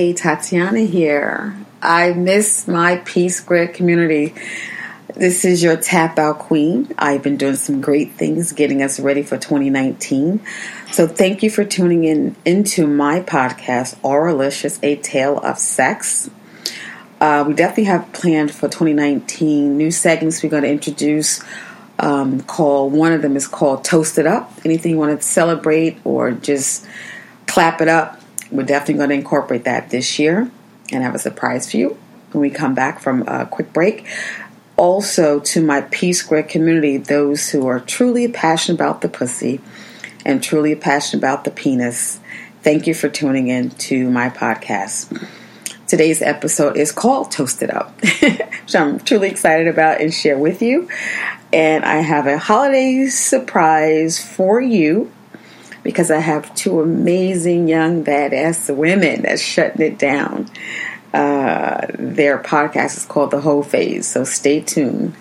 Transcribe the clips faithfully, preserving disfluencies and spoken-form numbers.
Hey, Tatiana here. I miss my P Squared community. This is your Tap Out Queen. I've been doing some great things getting us ready for twenty nineteen. So thank you for tuning in into my podcast, Auralicious, A Tale of Sex. Uh, we definitely have planned for twenty nineteen new segments we're going to introduce. Um, called one of them is called Toast It Up. Anything you want to celebrate or just clap it up, we're definitely going to incorporate that this year and have a surprise for you when we come back from a quick break. Also, to my P Squared community, those who are truly passionate about the pussy and truly passionate about the penis, thank you for tuning in to my podcast. Today's episode is called Toast It Up, which I'm truly excited about and share with you. And I have a holiday surprise for you because I have two amazing young badass women that's shutting it down. Uh, their podcast is called The Whole Phase, so stay tuned.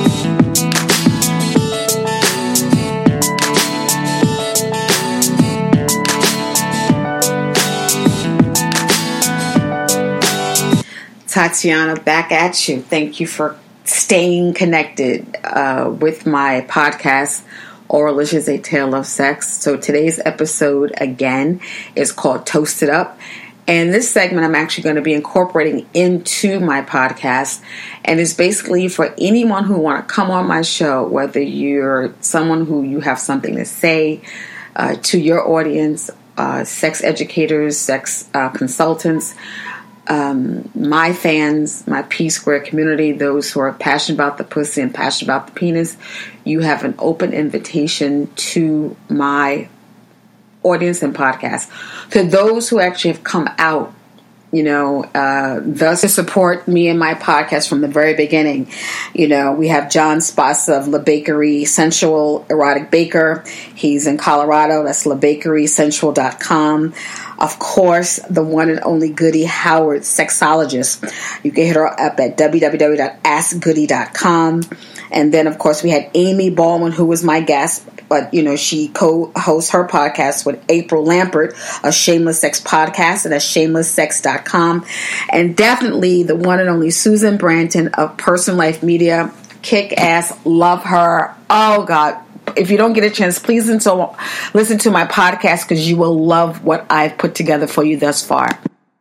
Tatiana, back at you. Thank you for staying connected uh, with my podcast, Auralicious, A Tale of Sex. So today's episode, again, is called Toast It Up. And this segment I'm actually going to be incorporating into my podcast. And it's basically for anyone who want to come on my show, whether you're someone who you have something to say uh, to your audience, uh, sex educators, sex uh, consultants, Um, my fans, my P Squared community, those who are passionate about the pussy and passionate about the penis, you have an open invitation to my audience and podcast. To those who actually have come out, you know, uh, thus to support me and my podcast from the very beginning. You know, we have John Spasa of La Bakery Sensual Erotic Baker. He's in Colorado. That's la bakery sensual dot com. Of course, the one and only Goody Howard, sexologist. You can hit her up at w w w dot ask goody dot com. And then, of course, we had Amy Baldwin, who was my guest. But, you know, she co-hosts her podcast with April Lampert, a Shameless Sex podcast, and that's shameless sex dot com. And definitely the one and only Susan Branton of Person Life Media. Kick ass. Love her. Oh, God. If you don't get a chance, please listen to my podcast because you will love what I've put together for you thus far.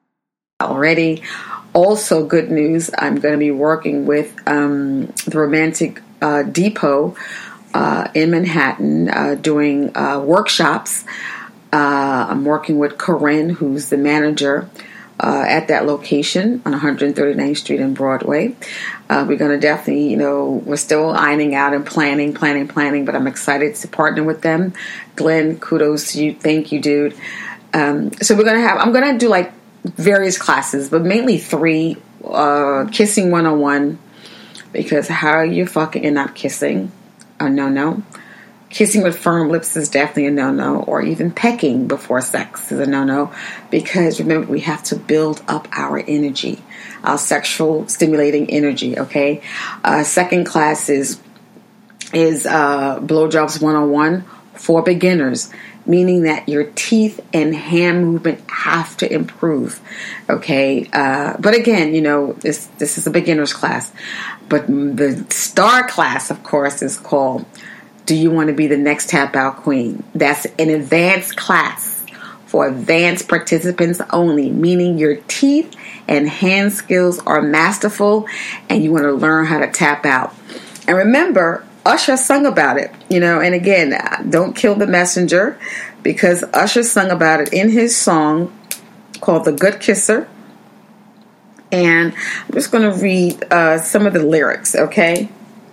Already. Also, good news, I'm going to be working with um, the Romantic uh, Depot uh, in Manhattan uh, doing uh, workshops. Uh, I'm working with Corinne, who's the manager uh, at that location on one thirty-ninth Street and Broadway. Uh, we're going to definitely, you know, we're still ironing out and planning, planning, planning, but I'm excited to partner with them. Glenn, kudos to you. Thank you, dude. Um, so we're going to have, I'm going to do like various classes, but mainly three. Uh, kissing one oh one, because how are you fucking and not kissing? A no-no. Kissing with firm lips is definitely a no-no, or even pecking before sex is a no-no, because remember, we have to build up our energy, our sexual stimulating energy, okay? Uh, second class is, is uh, Blowjobs one oh one for beginners, meaning that your teeth and hand movement have to improve, okay? Uh, but again, you know, this, this is a beginner's class. But the star class, of course, is called Do You Want to Be the Next Tap Out Queen? That's an advanced class for advanced participants only, meaning your teeth and hand skills are masterful and you want to learn how to tap out. And remember, Usher sung about it, you know, and again, don't kill the messenger, because Usher sung about it in his song called The Good Kisser. And I'm just going to read uh, some of the lyrics, okay?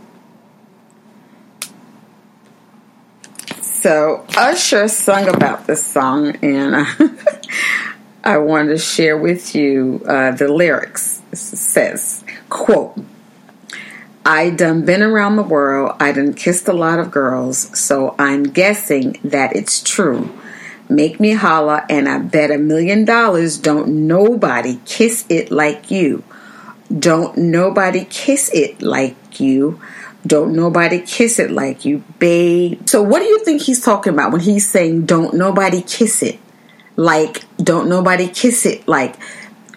So Usher sung about this song, and uh, I wanted to share with you uh, the lyrics. It says, quote, I done been around the world, I done kissed a lot of girls, so I'm guessing that it's true. Make me holler, and I bet a million dollars don't nobody kiss it like you. Don't nobody kiss it like you. Don't nobody kiss it like you, babe. So what do you think he's talking about when he's saying don't nobody kiss it? Like, don't nobody kiss it like,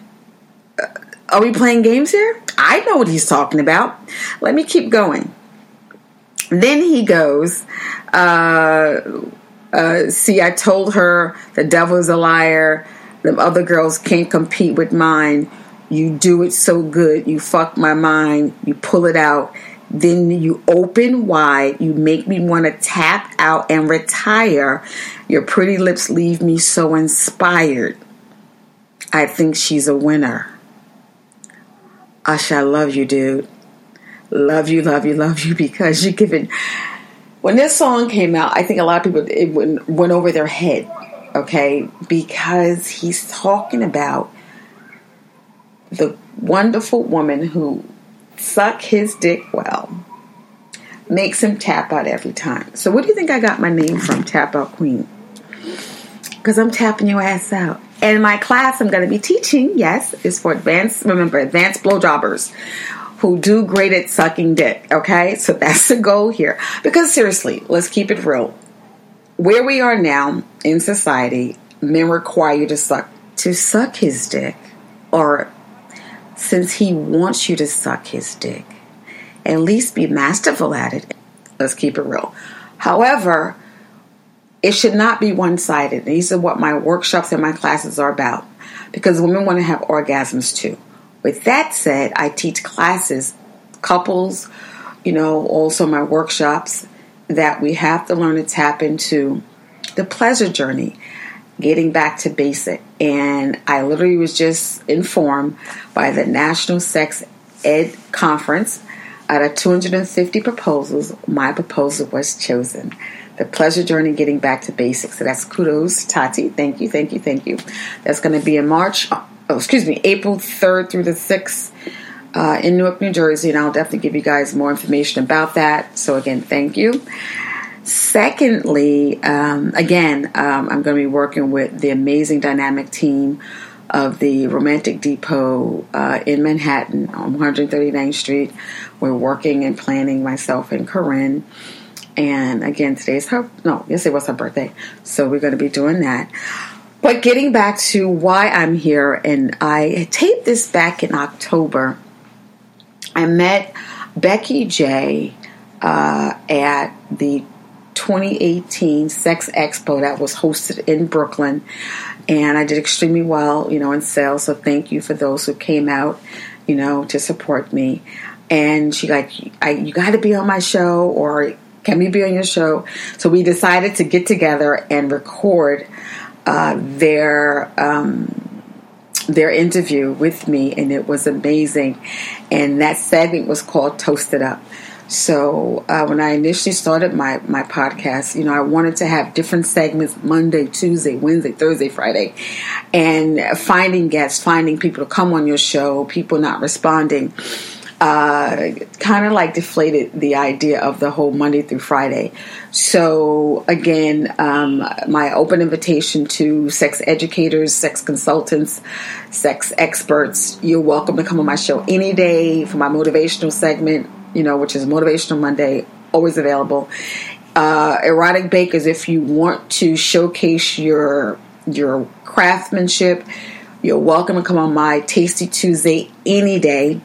Are we playing games here? I know what he's talking about. Let me keep going. Then he goes, uh, uh, see, I told her the devil is a liar. The other girls can't compete with mine. You do it so good. You fuck my mind. You pull it out. Then you open wide. You make me want to tap out and retire. Your pretty lips leave me so inspired. I think she's a winner. Usher, I love you, dude. Love you, love you, love you, because you're giving. When this song came out, I think a lot of people, it went, went over their head, okay? Because he's talking about the wonderful woman who suck his dick well, makes him tap out every time. So what do you think I got my name from, Tap Out Queen? Because I'm tapping your ass out. And in my class I'm going to be teaching, yes, is for advanced, remember, advanced blowjobbers who do great at sucking dick, okay? So that's the goal here. Because seriously, let's keep it real. Where we are now in society, men require you to suck, to suck his dick, or since he wants you to suck his dick, at least be masterful at it. Let's keep it real. However, it should not be one-sided. These are what my workshops and my classes are about, because women want to have orgasms too. With that said, I teach classes, couples, you know, also my workshops, that we have to learn to tap into the pleasure journey, getting back to basic. And I literally was just informed by the National Sex Ed Conference, out of two hundred fifty proposals, my proposal was chosen. The pleasure journey, getting back to basics. So that's kudos, Tati. Thank you, thank you, thank you. That's going to be in March, oh, excuse me, April third through the sixth uh, in Newark, New Jersey. And I'll definitely give you guys more information about that. So again, thank you. Secondly, um, again, um, I'm going to be working with the amazing dynamic team of the Romantic Depot uh, in Manhattan on one thirty-ninth Street. We're working and planning, myself and Corinne. And again, today's her, no, yesterday was her birthday. So we're going to be doing that. But getting back to why I'm here, and I taped this back in October. I met Becky J uh, at the twenty eighteen Sex Expo that was hosted in Brooklyn. And I did extremely well, you know, in sales. So thank you for those who came out, you know, to support me. And she like, I, you got to be on my show, or can we be on your show? So we decided to get together and record uh, their um, their interview with me, and it was amazing. And that segment was called Toasted Up. So uh, when I initially started my, my podcast, you know, I wanted to have different segments, Monday, Tuesday, Wednesday, Thursday, Friday, and finding guests, finding people to come on your show, people not responding, uh, kind of like deflated the idea of the whole Monday through Friday. So again, um, my open invitation to sex educators, sex consultants, sex experts, you're welcome to come on my show any day for my motivational segment, you know, which is Motivational Monday, always available. Uh, erotic bakers, if you want to showcase your your craftsmanship, you're welcome to come on my Tasty Tuesday any day.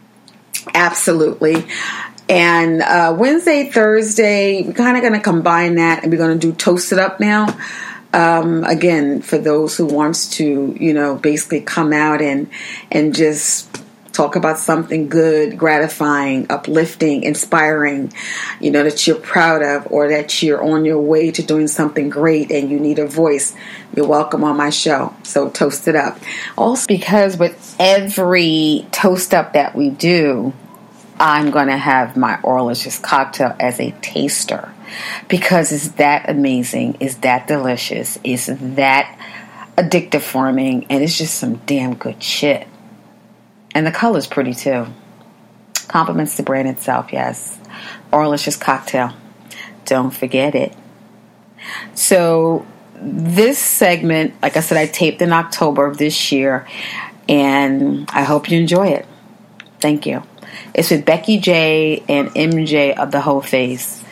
Absolutely. And uh, Wednesday, Thursday, we're kind of going to combine that, and we're going to do Toasted Up now. Um, again, for those who wants to, you know, basically come out and and just talk about something good, gratifying, uplifting, inspiring, you know, that you're proud of, or that you're on your way to doing something great and you need a voice. You're welcome on my show. So Toast It Up. Also, because with every Toast Up that we do, I'm going to have my Oralicious cocktail as a taster, because it's that amazing, it's that delicious, it's that addictive forming, and it's just some damn good shit. And the color's pretty too. Compliments the brand itself, yes. Oralicious cocktail. Don't forget it. So this segment, like I said, I taped in October of this year, and I hope you enjoy it. Thank you. It's with Becky J and M J of The Whole Face.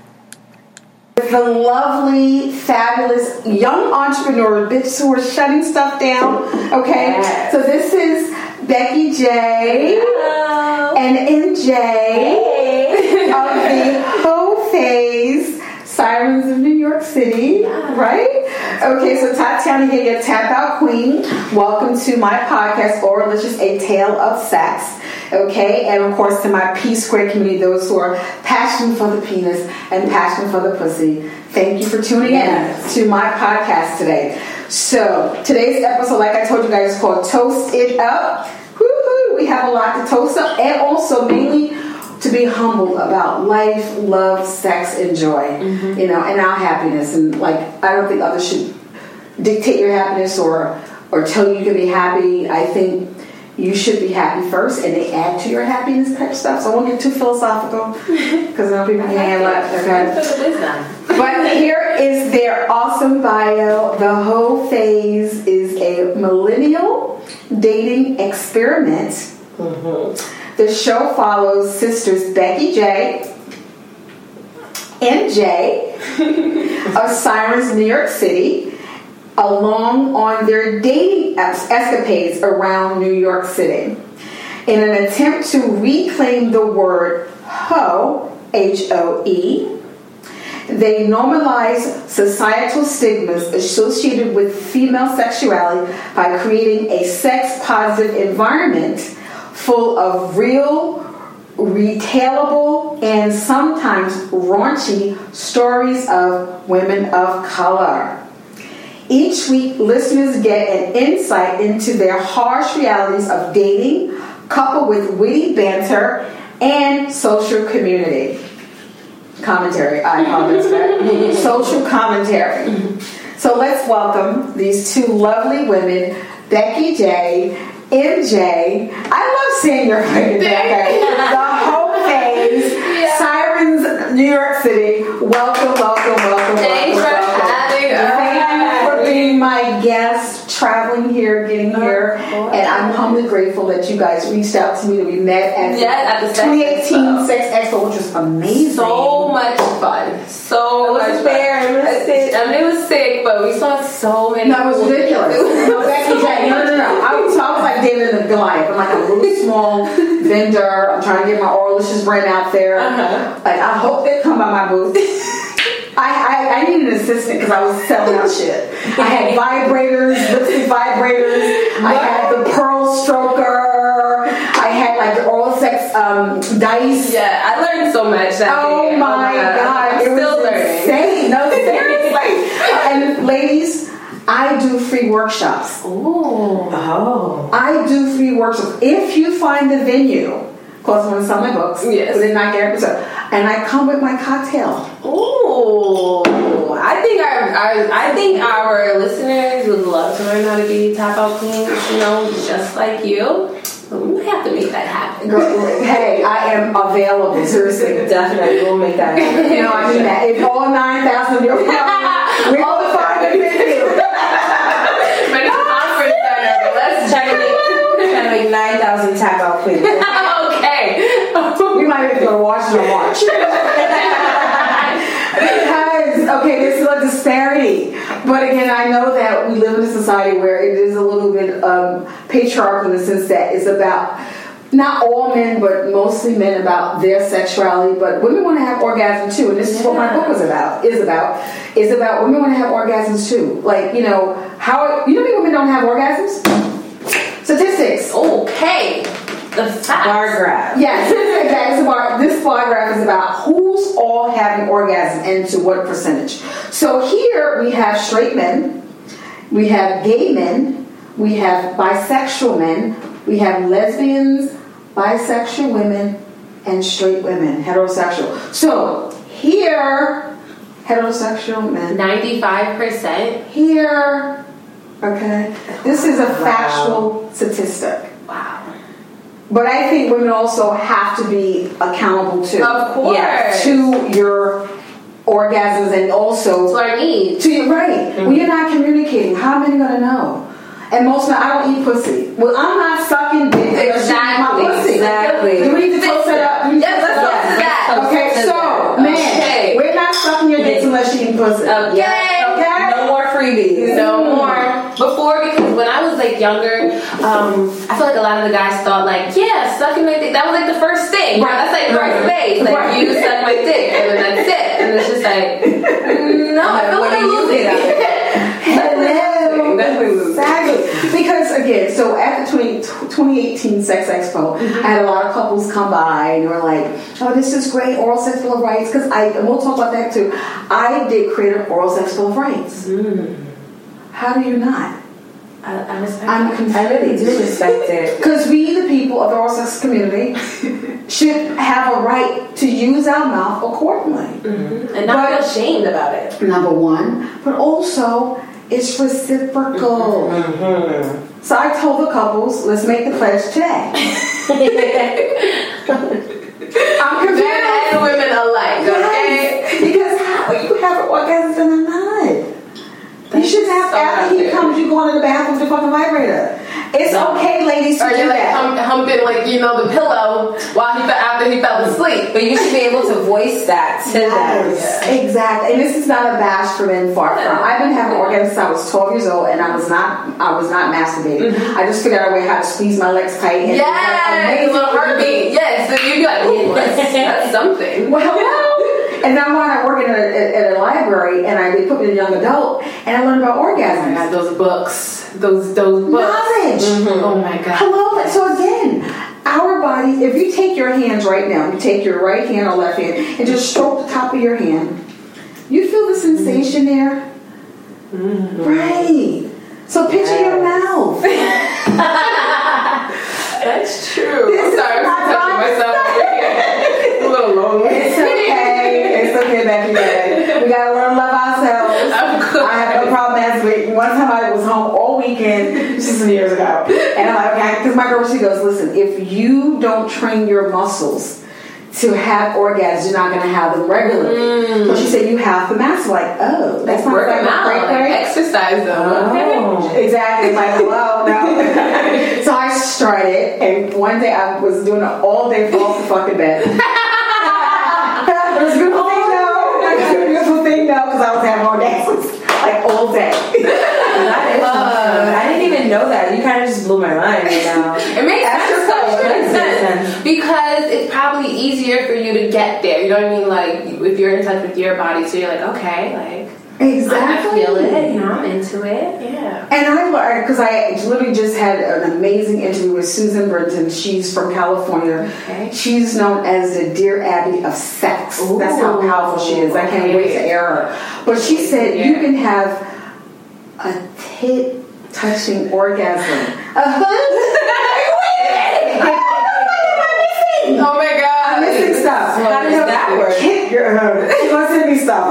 The lovely, fabulous young entrepreneur bitches who are shutting stuff down. Okay, yes. So this is Becky J. Hello. And M J Hey. of the Whole Phase Sirens of New York City, Yeah. right? Okay, so Tatiana here, your tap out queen. Welcome to my podcast, Oralicious, A Tale of Sex. Okay, and of course to my P Square community, those who are passionate for the penis and passionate for the pussy. Thank you for tuning Yes. in to my podcast today. So today's episode, like I told you guys, is called Toast It Up. Woo-hoo, we have a lot to toast up, and also mainly to be humble about life, love, sex, and joy. Mm-hmm. You know, and our happiness. And like, I don't think others should dictate your happiness or or tell you you can be happy. I think you should be happy first, and they add to your happiness type stuff. So I won't get too philosophical because I know people can handle it. Okay. But here is their awesome bio. The Whole Phase is a millennial dating experiment. Mm-hmm. The show follows sisters Becky J, M J of Sirens, New York City, along on their dating escapades around New York City in an attempt to reclaim the word hoe, H O E. They normalize societal stigmas associated with female sexuality by creating a sex-positive environment full of real, retailable, and sometimes raunchy stories of women of color. Each week, listeners get an insight into their harsh realities of dating, coupled with witty banter and social community. Commentary, I apologize for that. Social commentary. So let's welcome these two lovely women, Becky J, M J. I love seeing your face. The Whole Phase, yeah. Sirens, New York City. Welcome, welcome, welcome, Thanks welcome. for welcome. having us. Thank you for being my guest, traveling here, getting here, oh, and I'm humbly grateful that you guys reached out to me. That we met at, yes, at the twenty eighteen Sex Sex Expo, which was amazing. So much fun. So it was much fair. fun. It was sick. I mean, it was sick, but we saw so many. No, it was ridiculous. No, Becky J, no, no, no. I was, so I was like David and Goliath. I'm like a little small vendor. I'm trying to get my Oralicious brand out there. Uh-huh. Like, I hope they come by my booth. I, I, I need an assistant because I was selling out shit. I had vibrators, lipstick vibrators. I had the pearl stroker. I had like the oral sex um, dice. Yeah, I learned so much that oh day. My oh my god, god, I'm it still was learning. Insane. No, seriously. And ladies, I do free workshops. Ooh. Oh. I do free workshops. If you find the venue, of course, I'm going to sell my books. Yes. But then not guarantee. And I come with my cocktail. Ooh. I think our, our I think our listeners would love to learn how to be tap out queens, you know, just like you. But we have to make that happen. Girl, hey, I am available. Seriously. Definitely, we'll make that happen. You know, I mean that. If all nine thousand of your we're all the five and fifty. But it's a conference center, but let's check it. We're trying to make nine thousand tap out queens. Okay. We might have to go to Washington Watch. Because, okay, there's still a disparity. But again, I know that we live in a society where it is a little bit um, patriarchal in the sense that it's about, not all men, but mostly men, about their sexuality. But women want to have orgasms too. And this is what my book was about, is about. Is about women want to have orgasms too. Like, you know, how, you know how many women don't have orgasms? Statistics. Okay. The facts. Bar graph. Yes, exactly. So bar, this bar graph is about who's all having orgasm and to what percentage. So here we have straight men, we have gay men, we have bisexual men, we have lesbians, bisexual women, and straight women, heterosexual. So here, heterosexual men. ninety-five percent. Here, okay, this is a factual wow. statistic. Wow. But I think women also have to be accountable too. Of course. Yes, to your orgasms and also to our needs. To your right. Mm-hmm. When you're not communicating, how am I gonna know? And most men, I don't eat pussy. Well, I'm not sucking dick. Exactly. My pussy. Exactly. Do we need to toast that up? Yes, let's toast to that. Okay, so man, okay. We're not sucking your dick unless you eat pussy. Okay. Okay. No more freebies. No more. Before, because when I was like younger, um, um, I feel like a lot of the guys thought like, yeah, sucking my dick. That was like the first thing. Right. That's like first base. Like right. You suck my dick, and then that's it. And it's just like, no, I feel like I'm losing it. Hello. Exactly. Because again, so at the twenty eighteen Sex Expo, mm-hmm. I had a lot of couples come by and they were like, "Oh, this is great, oral sex bill of rights." Because I, and we'll talk about that too. I did create an oral sex bill of rights. Mm. How do you not? I, I respect I'm it. confused. I really do respect it. Because we, the people of the oral sex community, should have a right to use our mouth accordingly. Mm-hmm. And not but, feel ashamed about it. Number one. But also, it's reciprocal. Mm-hmm. So I told the couples, let's make the pledge today. I'm confused. Men and women alike, yes. Okay? Because how you have an orgasm and a nut? You shouldn't have, so after he comes, you go into the bathroom to fucking vibrator. It's no. okay, ladies, to or do you're like that. Hum, humping, like, you know, the pillow while he after he fell asleep. But you should be able to voice that to yes, them. Yeah. Exactly. And this is not a bash for men, far from. I've been having orgasms since I was twelve years old, and I was not, I was not masturbating. Mm-hmm. I just figured out a way how to squeeze my legs tight. And yes, like a little heartbeat. Yes, so you'd be like, ooh, that's, that's something. Well, and now when I work in a, at a library, and I they put me in a young adult, and I learned about orgasms. God, those books, those those books. Knowledge. Mm-hmm. Oh my God. Hello. So again, our body. If you take your hands right now, you take your right hand or left hand, and just stroke the top of your hand, you feel the sensation there, mm-hmm. right? So picture yes. your mouth. That's true. This I'm sorry, I'm touching myself over here. A little lonely. It's okay. It's okay, Becky. We gotta learn to love ourselves. I'm good. I had no problem last week. One time I was home all weekend, this is some years ago, and I'm like, okay, because my girl, she goes, listen, if you don't train your muscles to have orgasms, you're not going to have them regularly. Mm. So she said, you have to master. Like, oh, that's not work them out. Great, great. Like exercise them. Oh. Okay. Exactly. Like, hello, no. So I started, and one day I was doing it all day for off the fucking bed. It was a beautiful thing, though. It was a beautiful thing, though, because I was having orgasms like all day. That is uh, I didn't even know that. You kind of just blew my mind right now. It makes sense. It makes sense. Because it's probably easier for you to get there. You know what I mean? Like, if you're in touch with your body, so you're like, okay, like, exactly. I feel it. You know, I'm into it. Yeah. And I learned, because I literally just had an amazing interview with Susan Brinton. She's from California. Okay. She's known as the Dear Abby of sex. Ooh. That's how powerful she is. I can't wait to air her. But she said yeah. you can have a tit touching orgasm. Oh my God. I'm missing stuff. How does that work? She wants to send me stuff.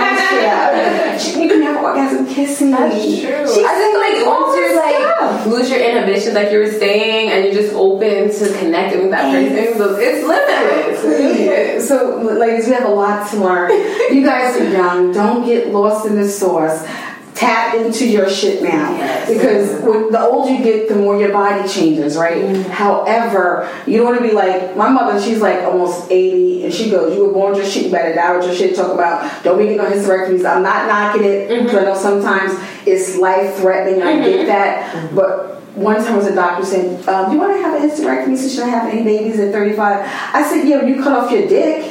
Okay, you can have orgasm kissing. That's true. She I think like once you like lose your inhibitions, like you were saying, and you're just open to connecting with that person, so it's limitless. It really is. So, ladies, we have a lot to learn. You guys are young. Don't get lost in the sauce. Tap into your shit now, yes. because when the older you get, the more your body changes, right? Mm. However, you don't want to be like my mother. She's like almost eighty, and she goes, "You were born with your shit. You better die with your shit." Talk about don't be getting no hysterectomies. I'm not knocking it because mm-hmm. I know sometimes it's life threatening. I mm-hmm. get that, mm-hmm. but one time was a doctor saying, um, "Do you want to have a hysterectomy since you don't have any babies at thirty-five?" I said, "Yeah, when you cut off your dick,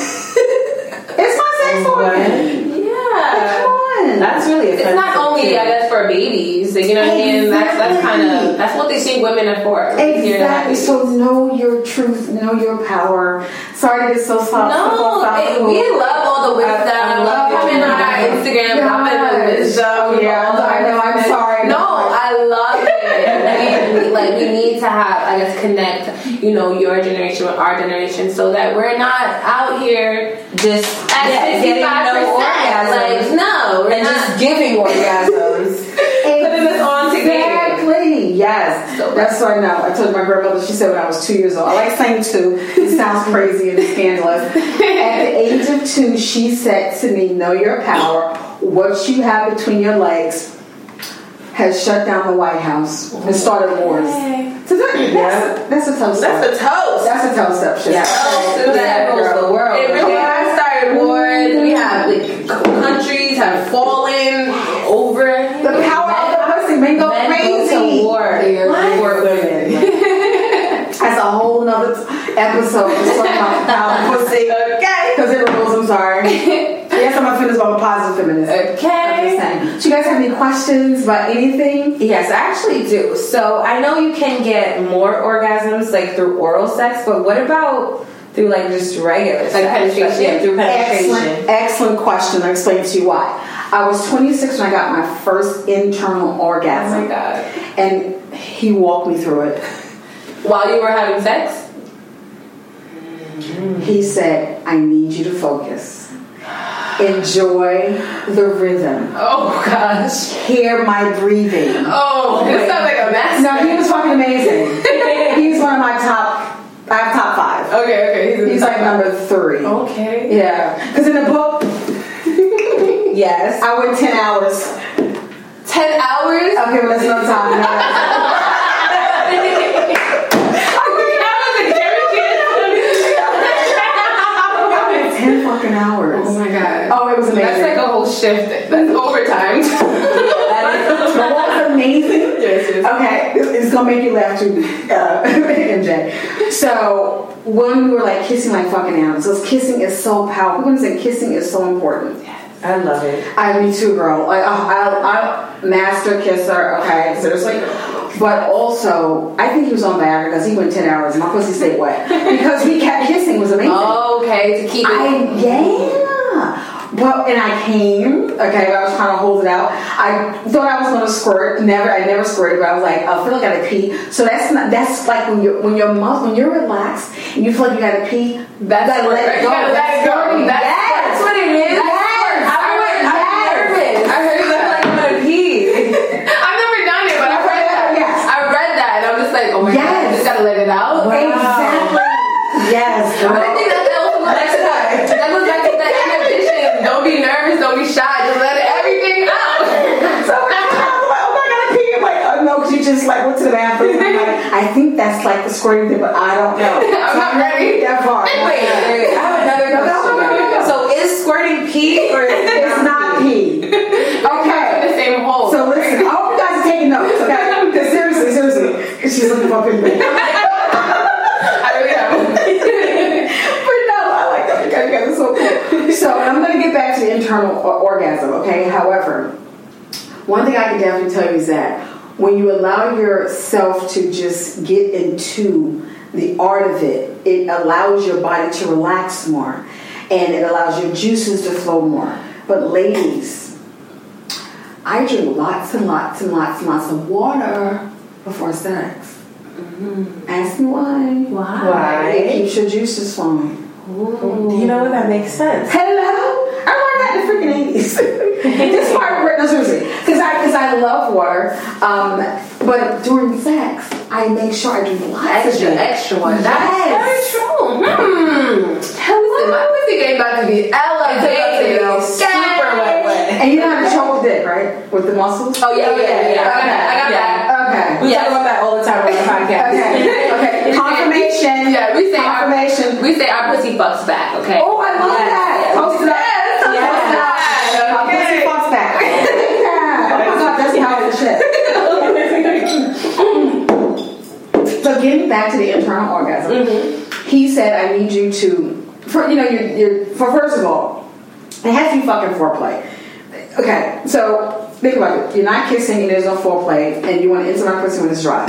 it's my sex organ." Yeah. Come on. That's really offensive. It's not only, too. I guess, for babies. You know what exactly. I mean? That's that's kind of that's what they think women are for. Exactly. So know your truth, know your power. Sorry to get so soft. No, it, we love all the wisdom. I, I love coming on our Instagram, popping the wisdom. Yeah, I know. I'm sorry. No, I love it. we, like we need to have, I guess, connect. You know, your generation with our generation, so that we're not out here just at yeah, getting no orgasms. Like no, we're and not. just giving orgasms. Putting this on together. Exactly. Yes. So that's what I know. I told my grandmother. She said when I was two years old. I like saying two. It sounds crazy and scandalous. At the age of two, she said to me, "Know your power. What you have between your legs has shut down the White House and started wars." So that, that's, yeah. that's a toast. That's a toast. That's a toast up shit. Yeah. Toast to that rules the world. It really has started wars. We have like countries have fallen over the power men, of the pussy. Men go men crazy. Go to war. War episode just talking about the power of pussy. Okay. Because it rules, I'm sorry. Yes, I'm a feminist, but I'm a positive feminist. Okay. I'm just saying. Do you guys have any questions about anything? Yes, I actually do. So I know you can get more orgasms like through oral sex, but what about through like just regular Like sex? penetration? Yeah, through penetration. Excellent, excellent question. I'll explain to you why. I was twenty-six when I got my first internal orgasm. Oh my god. And he walked me through it. While you were having sex? He said, I need you to focus. Enjoy the rhythm. Oh gosh. Hear my breathing. Oh, this sounds like a mess. No, he was fucking amazing. He's one of my top, I have top five. Okay, okay. He's, He's like number three. Okay. Yeah. Because in the book, Yes. I went ten hours. Ten hours? Okay, well, that's no time. No. ten fucking hours. Oh my god. Oh, it was amazing. That's like a whole shift. That's overtime. But what was amazing? Yes, yes. Okay, it's, it's gonna make you laugh too, uh, M J. So when we were like kissing like fucking animals, because kissing is so powerful. We're gonna say kissing is so important. I love it. I me too, girl. Like, oh, I, I master kisser. Okay, seriously. But also, I think he was on Viagra because he went ten hours and my pussy stayed wet because he kept kissing. It was amazing. Okay, to keep it. I yeah. But and I came. Okay, I was trying to hold it out. I thought I was gonna squirt. Never, I never squirted. But I was like, I feel like I gotta pee. So that's not. That's like when you're when you're mus- when you're relaxed and you feel like you gotta pee. That's gotta let it go. You gotta let it go. Squirting. That's, Yes. that's what it is. Yes. I would, I'm Yes. nervous. I heard I feel like I'm gonna pee. I've never done it, but I read that. Yes. I read that, and I'm just like, oh my Yes. god, I just gotta let it out. Exactly. Yes. But I think that also goes back to that. That goes back to that inhibition. Don't be nervous. Don't be shy. Just let everything out. So I was like, oh my god, I pee. I'm like, oh no, because you just like went to the bathroom. I'm like, I think that's like the squirting thing, but I don't know. I'm So not ready. that far. Wait, wait, I have another No, no, no, no, no. So is squirting pee or is it It's not pee. Okay. in the same hole. So listen, I hope you guys are taking notes, okay? Because seriously, seriously, because she's looking fucking big. I really haven't. But no, I like that. Okay, okay, that's so cool. So I'm going to get back to the internal o- orgasm, okay? However, one thing I can definitely tell you is that when you allow yourself to just get into the art of it, it allows your body to relax more and it allows your juices to flow more. But ladies, I drink lots and lots and lots and lots of water before sex. Mm-hmm. Ask me why. Why? Why? It keeps your juices flowing. Do you know what that makes sense? Hello? I learned that in the freaking eighties. This part, no, seriously. Because I, cause I love water. Um, but during sex, I make sure I drink lots Extra, of it. extra one. Yes. That's very true. Hmm. Listen, my pussy game about to be elevated. Super wet wet. And you know how to choke the dick, right? With the muscles? Oh, yeah, yeah, yeah. yeah. I got that. I got Yeah. that. Okay. We talk about that all the time on the podcast. Okay. Okay. Confirmation. Yeah, we say our, Confirmation. we say our pussy fucks back, okay? Oh, I love Yes. that. Post it up. Yes. Post it up. Yes. Uh, Pussy fucks back. Yeah. Oh my god, that's powerful shit. So getting back to the internal orgasm, mm-hmm. he said, "I need you to, for you know, you're, you're for first of all, it has to be fucking foreplay." Okay, so think about it. You're not kissing and there's no foreplay, and you want to enter my pussy when it's dry.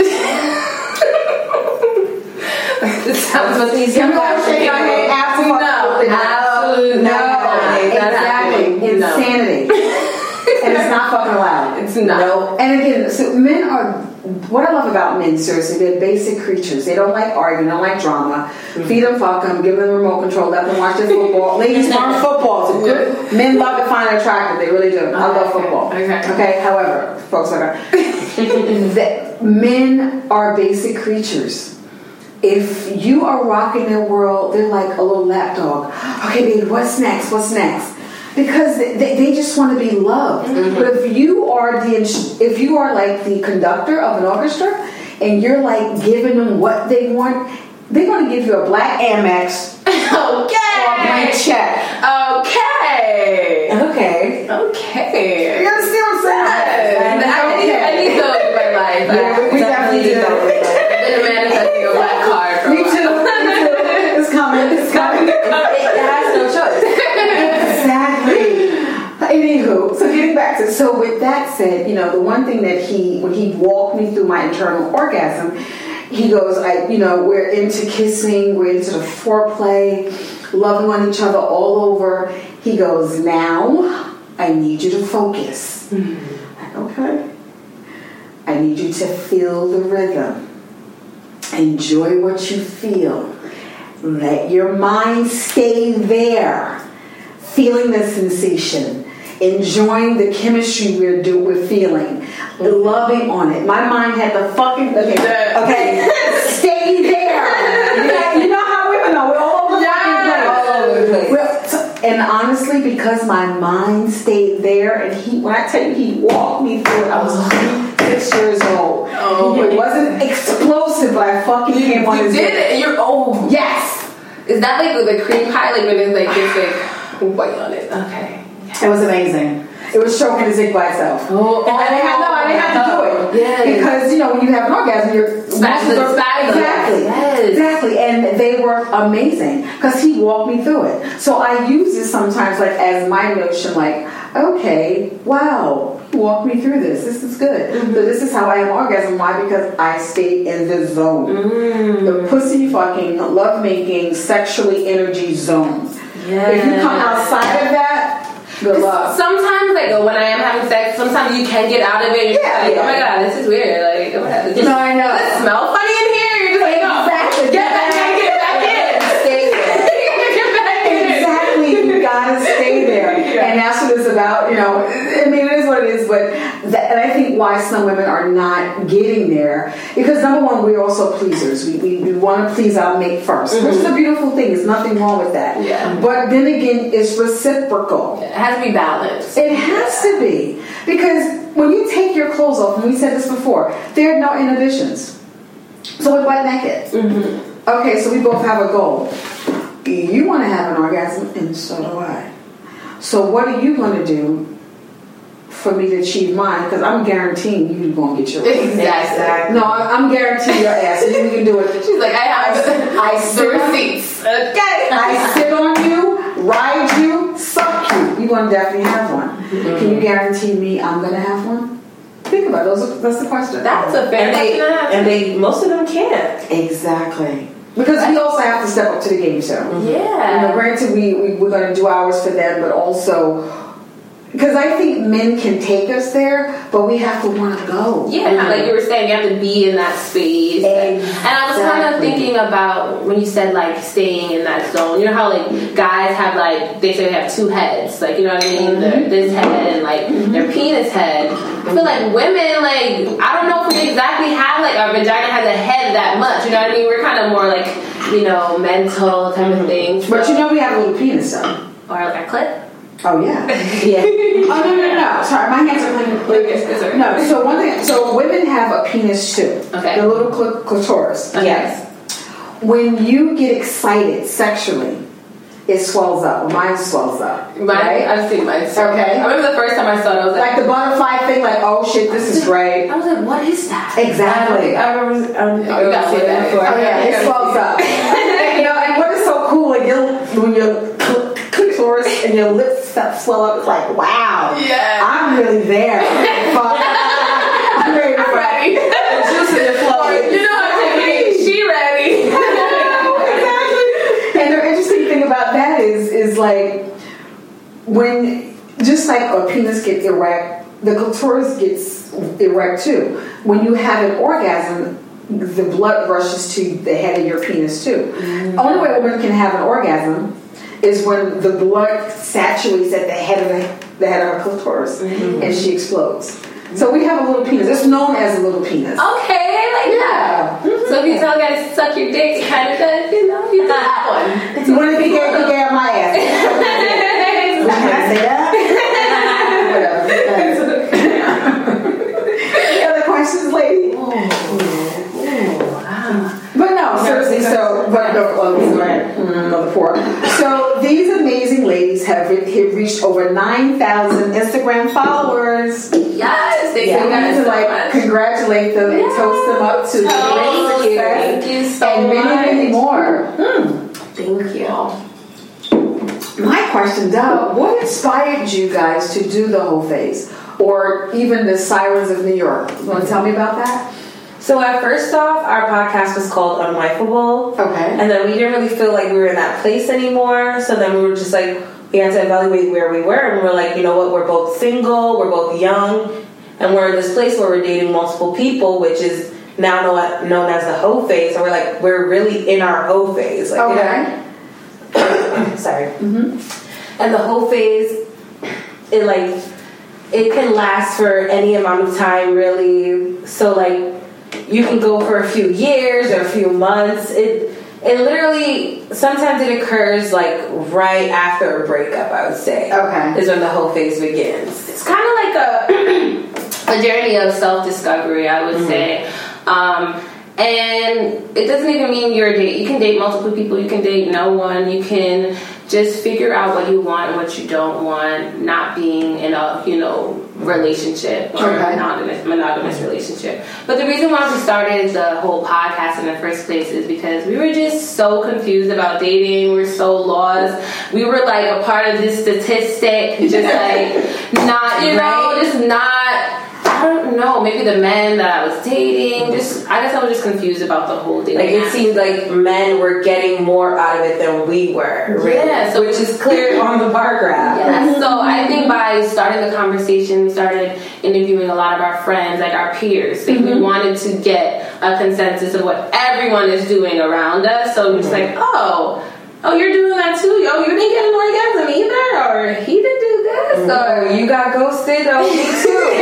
This sounds much easier. You know, shake your head, absolutely No, absolutely no, not. exactly, No. insanity, and it's not fucking allowed. It's not. No. And again, so men are. What I love about men, seriously, they're basic creatures. They don't like arguing, they don't like drama. Mm-hmm. Feed them, fuck them, give them the remote control, let them watch their football. Ladies love football. It's good. Men love to find it attractive. They really do. I love football. Okay. Okay. However, folks like that, men are basic creatures. If you are rocking their world, they're like a little lapdog. Okay, baby, what's next? What's next? Because they, they just want to be loved. Mm-hmm. But if you are the if you are like the conductor of an orchestra and you're like giving them what they want, they're going to give you a black Amex Okay. or a blank check. Okay. Okay. Okay. You understand what I'm saying? Yes. I, need, I need those in my life. Yeah, we, we definitely do. I've been manifesting a black card for Me a while. too. Me too. that said, you know, the one thing that he, when he walked me through my internal orgasm, he goes, I, you know, we're into kissing, we're into the foreplay, loving on each other all over. He goes, now I need you to focus. Mm-hmm. Okay. I need you to feel the rhythm. Enjoy what you feel. Let your mind stay there, feeling the sensation, enjoying the chemistry we're do we're feeling, loving on it. My mind had the fucking okay, okay. Stay there. You know, you know how women are. We're all over the yeah. place. All over the place. We're, so, and honestly, because my mind stayed there, and he, when I tell you, he walked me through it. I was six years old. Oh, it wasn't explosive, but I fucking you, came on. You did it. You're old. Yes. Is that like with the cream pie? Like when it's like this like white on it? Okay. It was amazing. It was stroking his dick by itself. Oh, and I didn't have, no, I didn't have to do it. Yes. Because, you know, when you have an orgasm, you're... Fabulous, fabulous. Exactly. Yes. Exactly. And they were amazing. Because he walked me through it. So I use this sometimes like as my notion, like, okay, wow, he walked me through this. This is good. Mm-hmm. So this is how I have orgasm. Why? Because I stay in the zone. Mm. The pussy fucking, love-making, sexually energy zone. Yes. If you come outside of that, good luck. Sometimes, like, when I am having sex, sometimes you can get out of it. And you're yeah, like, yeah. oh my god, this is weird. Like, oh my god, this no, I know. Does it smell funny in here? You're just like, no, exactly. Get back in, get back in. Stay there. Get back in. Exactly. You gotta stay there. Yeah. And that's what it's about. You know, I mean, it is what it is. But that, and I think why some women are not getting there, because number one, we're also pleasers. We we, we want to please our mate first, mm-hmm. which is a beautiful thing. There's nothing wrong with that. Yeah. But then again, it's reciprocal. It has to be balanced. It has to be. Because when you take your clothes off, and we said this before, there are no inhibitions. So we're butt naked. Mm-hmm. Okay, so we both have a goal. You want to have an orgasm, and so do I. So what are you going to do for me to achieve mine? Because I'm guaranteeing you're going to get your exactly. exactly. No, I'm guaranteeing your ass. And you can do it. She's like, I have I, I the receipts. Okay. I sit on you, ride you, suck you. You're going to definitely have one. Mm-hmm. Can you guarantee me I'm going to have one? Think about it. Those are, that's the question. That's a fair question to have. And they, most of them can't. Exactly. Because we also have to step up to the game too. Yeah. You know, granted, we, we, we're going to do ours for them, but also... Because I think men can take us there, but we have to want to go. Yeah, mm-hmm. like you were saying, you have to be in that space. Exactly. And I was kind of thinking about when you said like staying in that zone. You know how like guys have like they say they have two heads, like you know what I mean, mm-hmm. this head and like mm-hmm. their penis head. I feel like women, like I don't know if we exactly have like our vagina has a head that much. You know what I mean? We're kind of more like you know mental type of things. But so. You know we have a little penis though, or like a clit. Oh yeah, yeah. Oh no, no, no. Sorry, my hands are clean. No, so one thing. So women have a penis too. Okay. The little cl- clitoris. Okay. Yes. When you get excited sexually, it swells up. Well, mine swells up. Mine, right? I've seen mine. Okay. I remember the first time I saw it. I was like, like the butterfly thing. Like, oh shit, this is great. I was like, what is that? Exactly. I remember. Um, oh, you got that before. Oh yeah, it swells up. You know, and what is so cool? Like you when you're clitoris and your lips swell up, it's like, wow, yeah, I'm really there. I'm ready to I'm ready. The juice in the flow. You know how to be. She ready. Exactly. And the interesting thing about that is, is like when just like a penis gets erect, the clitoris gets erect too. When you have an orgasm, the blood rushes to the head of your penis too. Mm-hmm. Only way a woman can have an orgasm is when the blood saturates at the head of the, the head of her clitoris, mm-hmm. and she explodes. Mm-hmm. So we have a little penis. It's known as a little penis. Okay, like yeah. that. Mm-hmm. So if you tell guys to suck your dick, it kind of does, you know, you do that one. You want to be gay, be gay on my ass. Can I say that? Any other questions, lady? Oh, wow. But no, seriously, so, but no, well, go ahead. Another four. So these amazing ladies have, re- have reached over nine thousand Instagram followers. Yes, thank yeah, you guys to so like much. Congratulate them and yes. toast them up to oh, the great Thank you so and much. many, many more. Hmm. Thank you. My question, Doug, what inspired you guys to do the whole phase? or even the Sirens of New York. You want to tell me about that? So at first off, our podcast was called Unwifeable. Okay. And then we didn't really feel like we were in that place anymore. So then we were just like, we had to evaluate where we were. And we were like, you know what, we're both single, we're both young, and we're in this place where we're dating multiple people, which is now known, known as the hoe phase. And we're like, we're really in our hoe phase. Like, Okay. You know? Sorry. Mm-hmm. And the hoe phase, it like, it can last for any amount of time, really. So like, you can go for a few years or a few months. It it literally, sometimes it occurs like right after a breakup, I would say. Okay. Is when the whole phase begins. It's kind of like a a journey of self-discovery, I would mm-hmm. say. Um, and it doesn't even mean you're a date. You can date multiple people. You can date no one. You can just figure out what you want and what you don't want, not being in a, you know, relationship or okay. a monogamous, monogamous relationship. But the reason why we started the whole podcast in the first place is because we were just so confused about dating. We were so lost. We were like a part of this statistic, just like not, you know, right? just not... I don't know, maybe the men that I was dating, just I guess I was just confused about the whole dating. Like, it seemed like men were getting more out of it than we were, really. Yeah, so which is clear on the bar graph. Yeah, so I think by starting the conversation, we started interviewing a lot of our friends, like our peers. Like, mm-hmm. we wanted to get a consensus of what everyone is doing around us. So we're just like, oh, oh, you're doing that too? Oh, you didn't get an orgasm either? Or he didn't do this? Or you got ghosted? Oh, me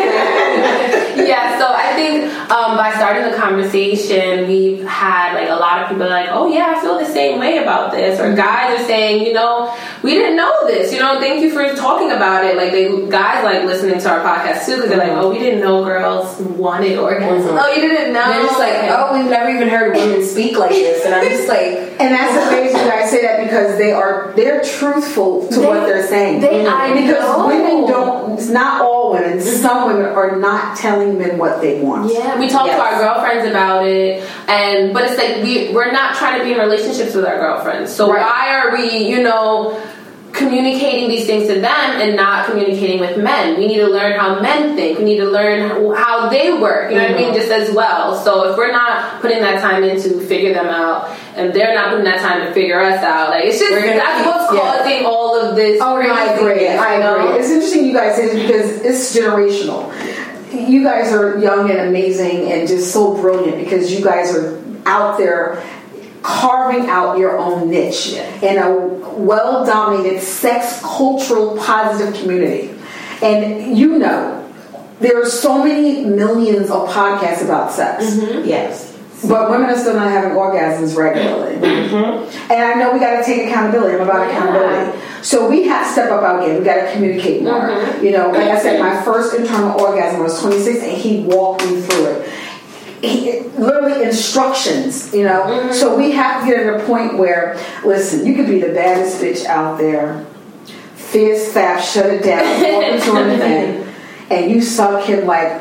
too. Yeah, so I think um, by starting the conversation, we've had like a lot of people like, oh yeah, I feel the same way about this. Or guys are saying, you know, we didn't know this. You know, thank you for talking about it. Like, they guys like listening to our podcast too, because they're like, oh, we didn't know girls wanted orgasms. Mm-hmm. Oh, you didn't know? And they're just like, oh, we've never even heard women speak like this. And I'm just like... And that's amazing that I say that because they are, they're truthful to they, what they're saying. They, I because know. women don't, it's not all women, mm-hmm. some women are not telling men what they want. Yeah, we talk yes. to our girlfriends about it, and but it's like we, we're not trying to be in relationships with our girlfriends. So right. why are we, you know... communicating these things to them and not communicating with men? We need to learn how men think. We need to learn how they work, you know mm-hmm. what I mean, just as well. So if we're not putting that time in to figure them out, and they're not putting that time to figure us out, like, it's just, that's keep, what's yeah. causing all of this. Oh, no, I agree. I agree. It's interesting you guys say this because it's generational. You guys are young and amazing and just so brilliant because you guys are out there carving out your own niche yes. in a well-dominated sex cultural positive community. And you know, there are so many millions of podcasts about sex. Mm-hmm. Yes. But women are still not having orgasms regularly. Mm-hmm. And I know we got to take accountability. I'm about yeah. accountability. So we have to step up our game. We got to communicate more. Mm-hmm. You know, like I said, my first internal orgasm was twenty-six, and he walked me through it. He, literally instructions, you know. Mm-hmm. So we have to get to the point where, listen, you could be the baddest bitch out there, fierce, fast, shut it down, walk into anything, and you suck him like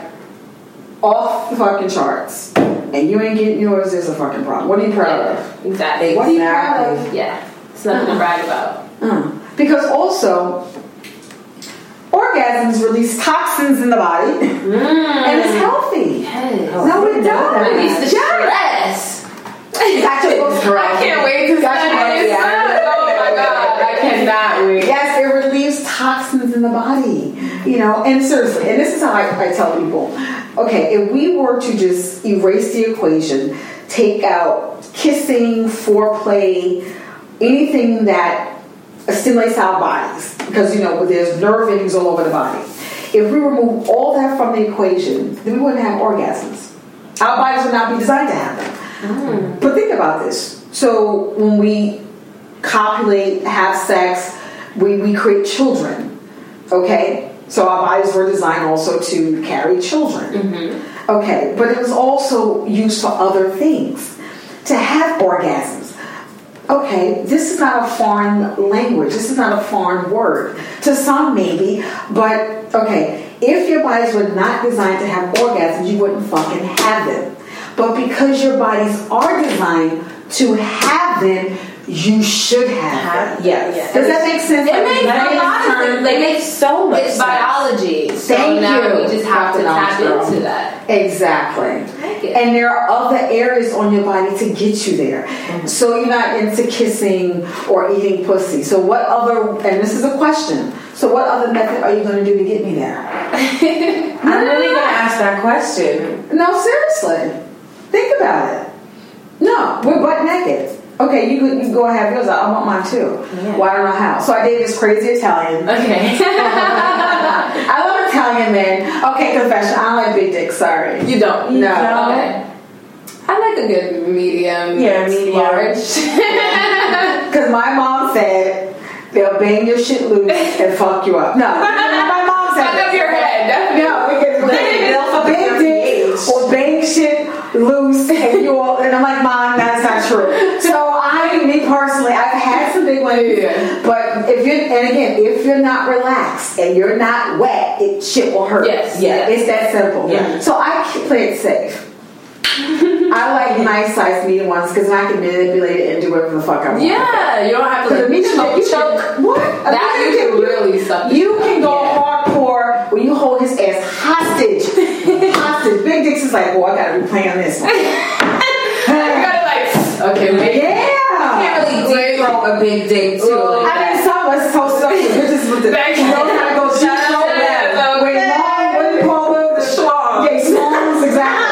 off the fucking charts, and you ain't getting yours. There's a fucking problem. What are you proud yeah, of? Exactly. What are you proud of? Yeah, it's nothing uh-huh. to brag about. Uh-huh. Because also, orgasms release toxins in the body, mm. and it's healthy. Yes. No, it does. Release the stress. Got your books right. I can't wait to Got study this. Oh my god, I cannot wait. Yes, it relieves toxins in the body. You know, and seriously, and this is how I, I tell people. Okay, if we were to just erase the equation, take out kissing, foreplay, anything that stimulates our bodies, because you know there's nerve endings all over the body. If we remove all that from the equation, then we wouldn't have orgasms. Our bodies would not be designed to have them. Mm. But think about this. So when we copulate, have sex, we, we create children. Okay? So our bodies were designed also to carry children. Mm-hmm. Okay, but it was also used for other things. To have orgasms. Okay, this is not a foreign language. This is not a foreign word. To some, maybe. But, okay, if your bodies were not designed to have orgasms, you wouldn't fucking have them. But because your bodies are designed to have them, you should have. Have, yes. yes. Does that make sense? It like, makes a lot of sense. Like, makes so much it's sense. biology. So Thank now you. we just have to tap into that. Exactly. And there are other areas on your body to get you there. Mm-hmm. So you're not into kissing or eating pussy. So what other, and this is a question, so what other method are you going to do to get me there? I'm really going to ask that question. No, seriously. Think about it. No, we're butt naked. Okay, you can, you can go and have yours. I want mine too. Yeah. Well, I don't know how. So I dated this crazy Italian. Okay. I love Italian men. Okay, confession. I don't like big dicks. Sorry. You don't? No. No. Okay. I like a good medium. Yeah, medium. Large. Because my mom said they'll bang your shit loose and fuck you up. No. My mom said fuck up your head. Definitely. No, because they'll fuck big dick or bang shit loose and you all, and I'm like, Mom, that's not true. So I, me personally, I've had some big ones, yeah. But if you're, and again, if you're not relaxed and you're not wet, it shit will hurt. Yes, yeah, it's that simple. Yeah. So I play it safe. I like nice sized medium ones because I can manipulate it and do whatever the fuck I want. Yeah, you don't have to like, medium choke, you choke. Can, what? That you can really suck. You can go yeah. hardcore when you hold his ass hostage. Hostage. Big dicks is like, boy, I gotta be playing this one. You gotta like, okay, wait. Yeah. You can't really deep throw a big dick too. Well, like I mean, some of us toast up the bitches with the back. You know how to go deep throw that. Wait, long, what do you call them? The schlong. Yeah, schlongs, exactly.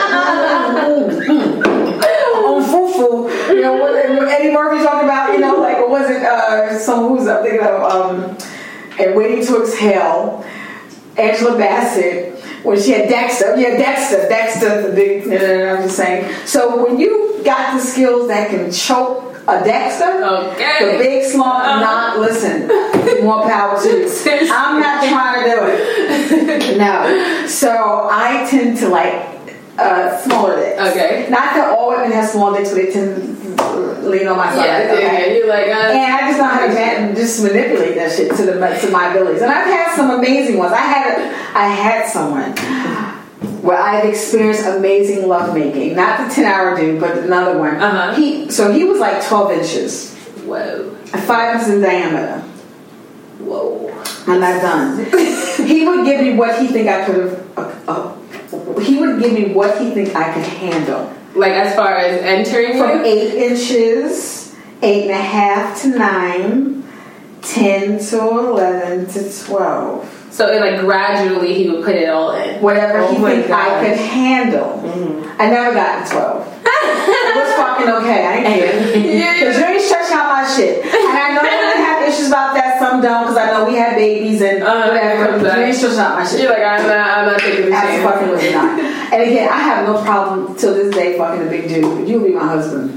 On fufu, you know, what Eddie Murphy talking about, you know, like, what was it? Uh, some who's up thinking of, um, and Waiting to Exhale, Angela Bassett, when she had Dexter. Yeah, Dexter. Dexter, the big, you know, I'm just saying. So when you got the skills that can choke a Dexter, okay. the big slump, uh-huh. not listen, more power to you. I'm not trying to do it. No. So I tend to like uh, smaller dicks. Okay. Not that all women have small dicks, but they tend to lean on my side. Yeah, okay. yeah. You're like, uh, and I just know how to man- just manipulate that shit to the to my abilities. And I've had some amazing ones. I had I had someone where I've experienced amazing lovemaking. Not the ten hour dude, but another one. Uh-huh. He so he was like twelve inches. Whoa. Five inches in diameter. Whoa. I'm not done. He would give me what he think I could have. Uh, uh, he would give me what he think I could handle. Like as far as entering from you? eight inches, eight and a half to nine, ten to eleven to twelve. So it like gradually he would put it all in. Whatever oh he think I could handle. Mm-hmm. I never got to twelve. It was fucking okay. I ain't care. Because you ain't stretching out my shit. And I know women have issues about that. Some don't, because I know we had babies and uh, whatever. You ain't stretching out my shit. You're like, I'm not, I'm not taking the chance. Absolutely not. And again, I have no problem till this day fucking a big dude. You'll be my husband.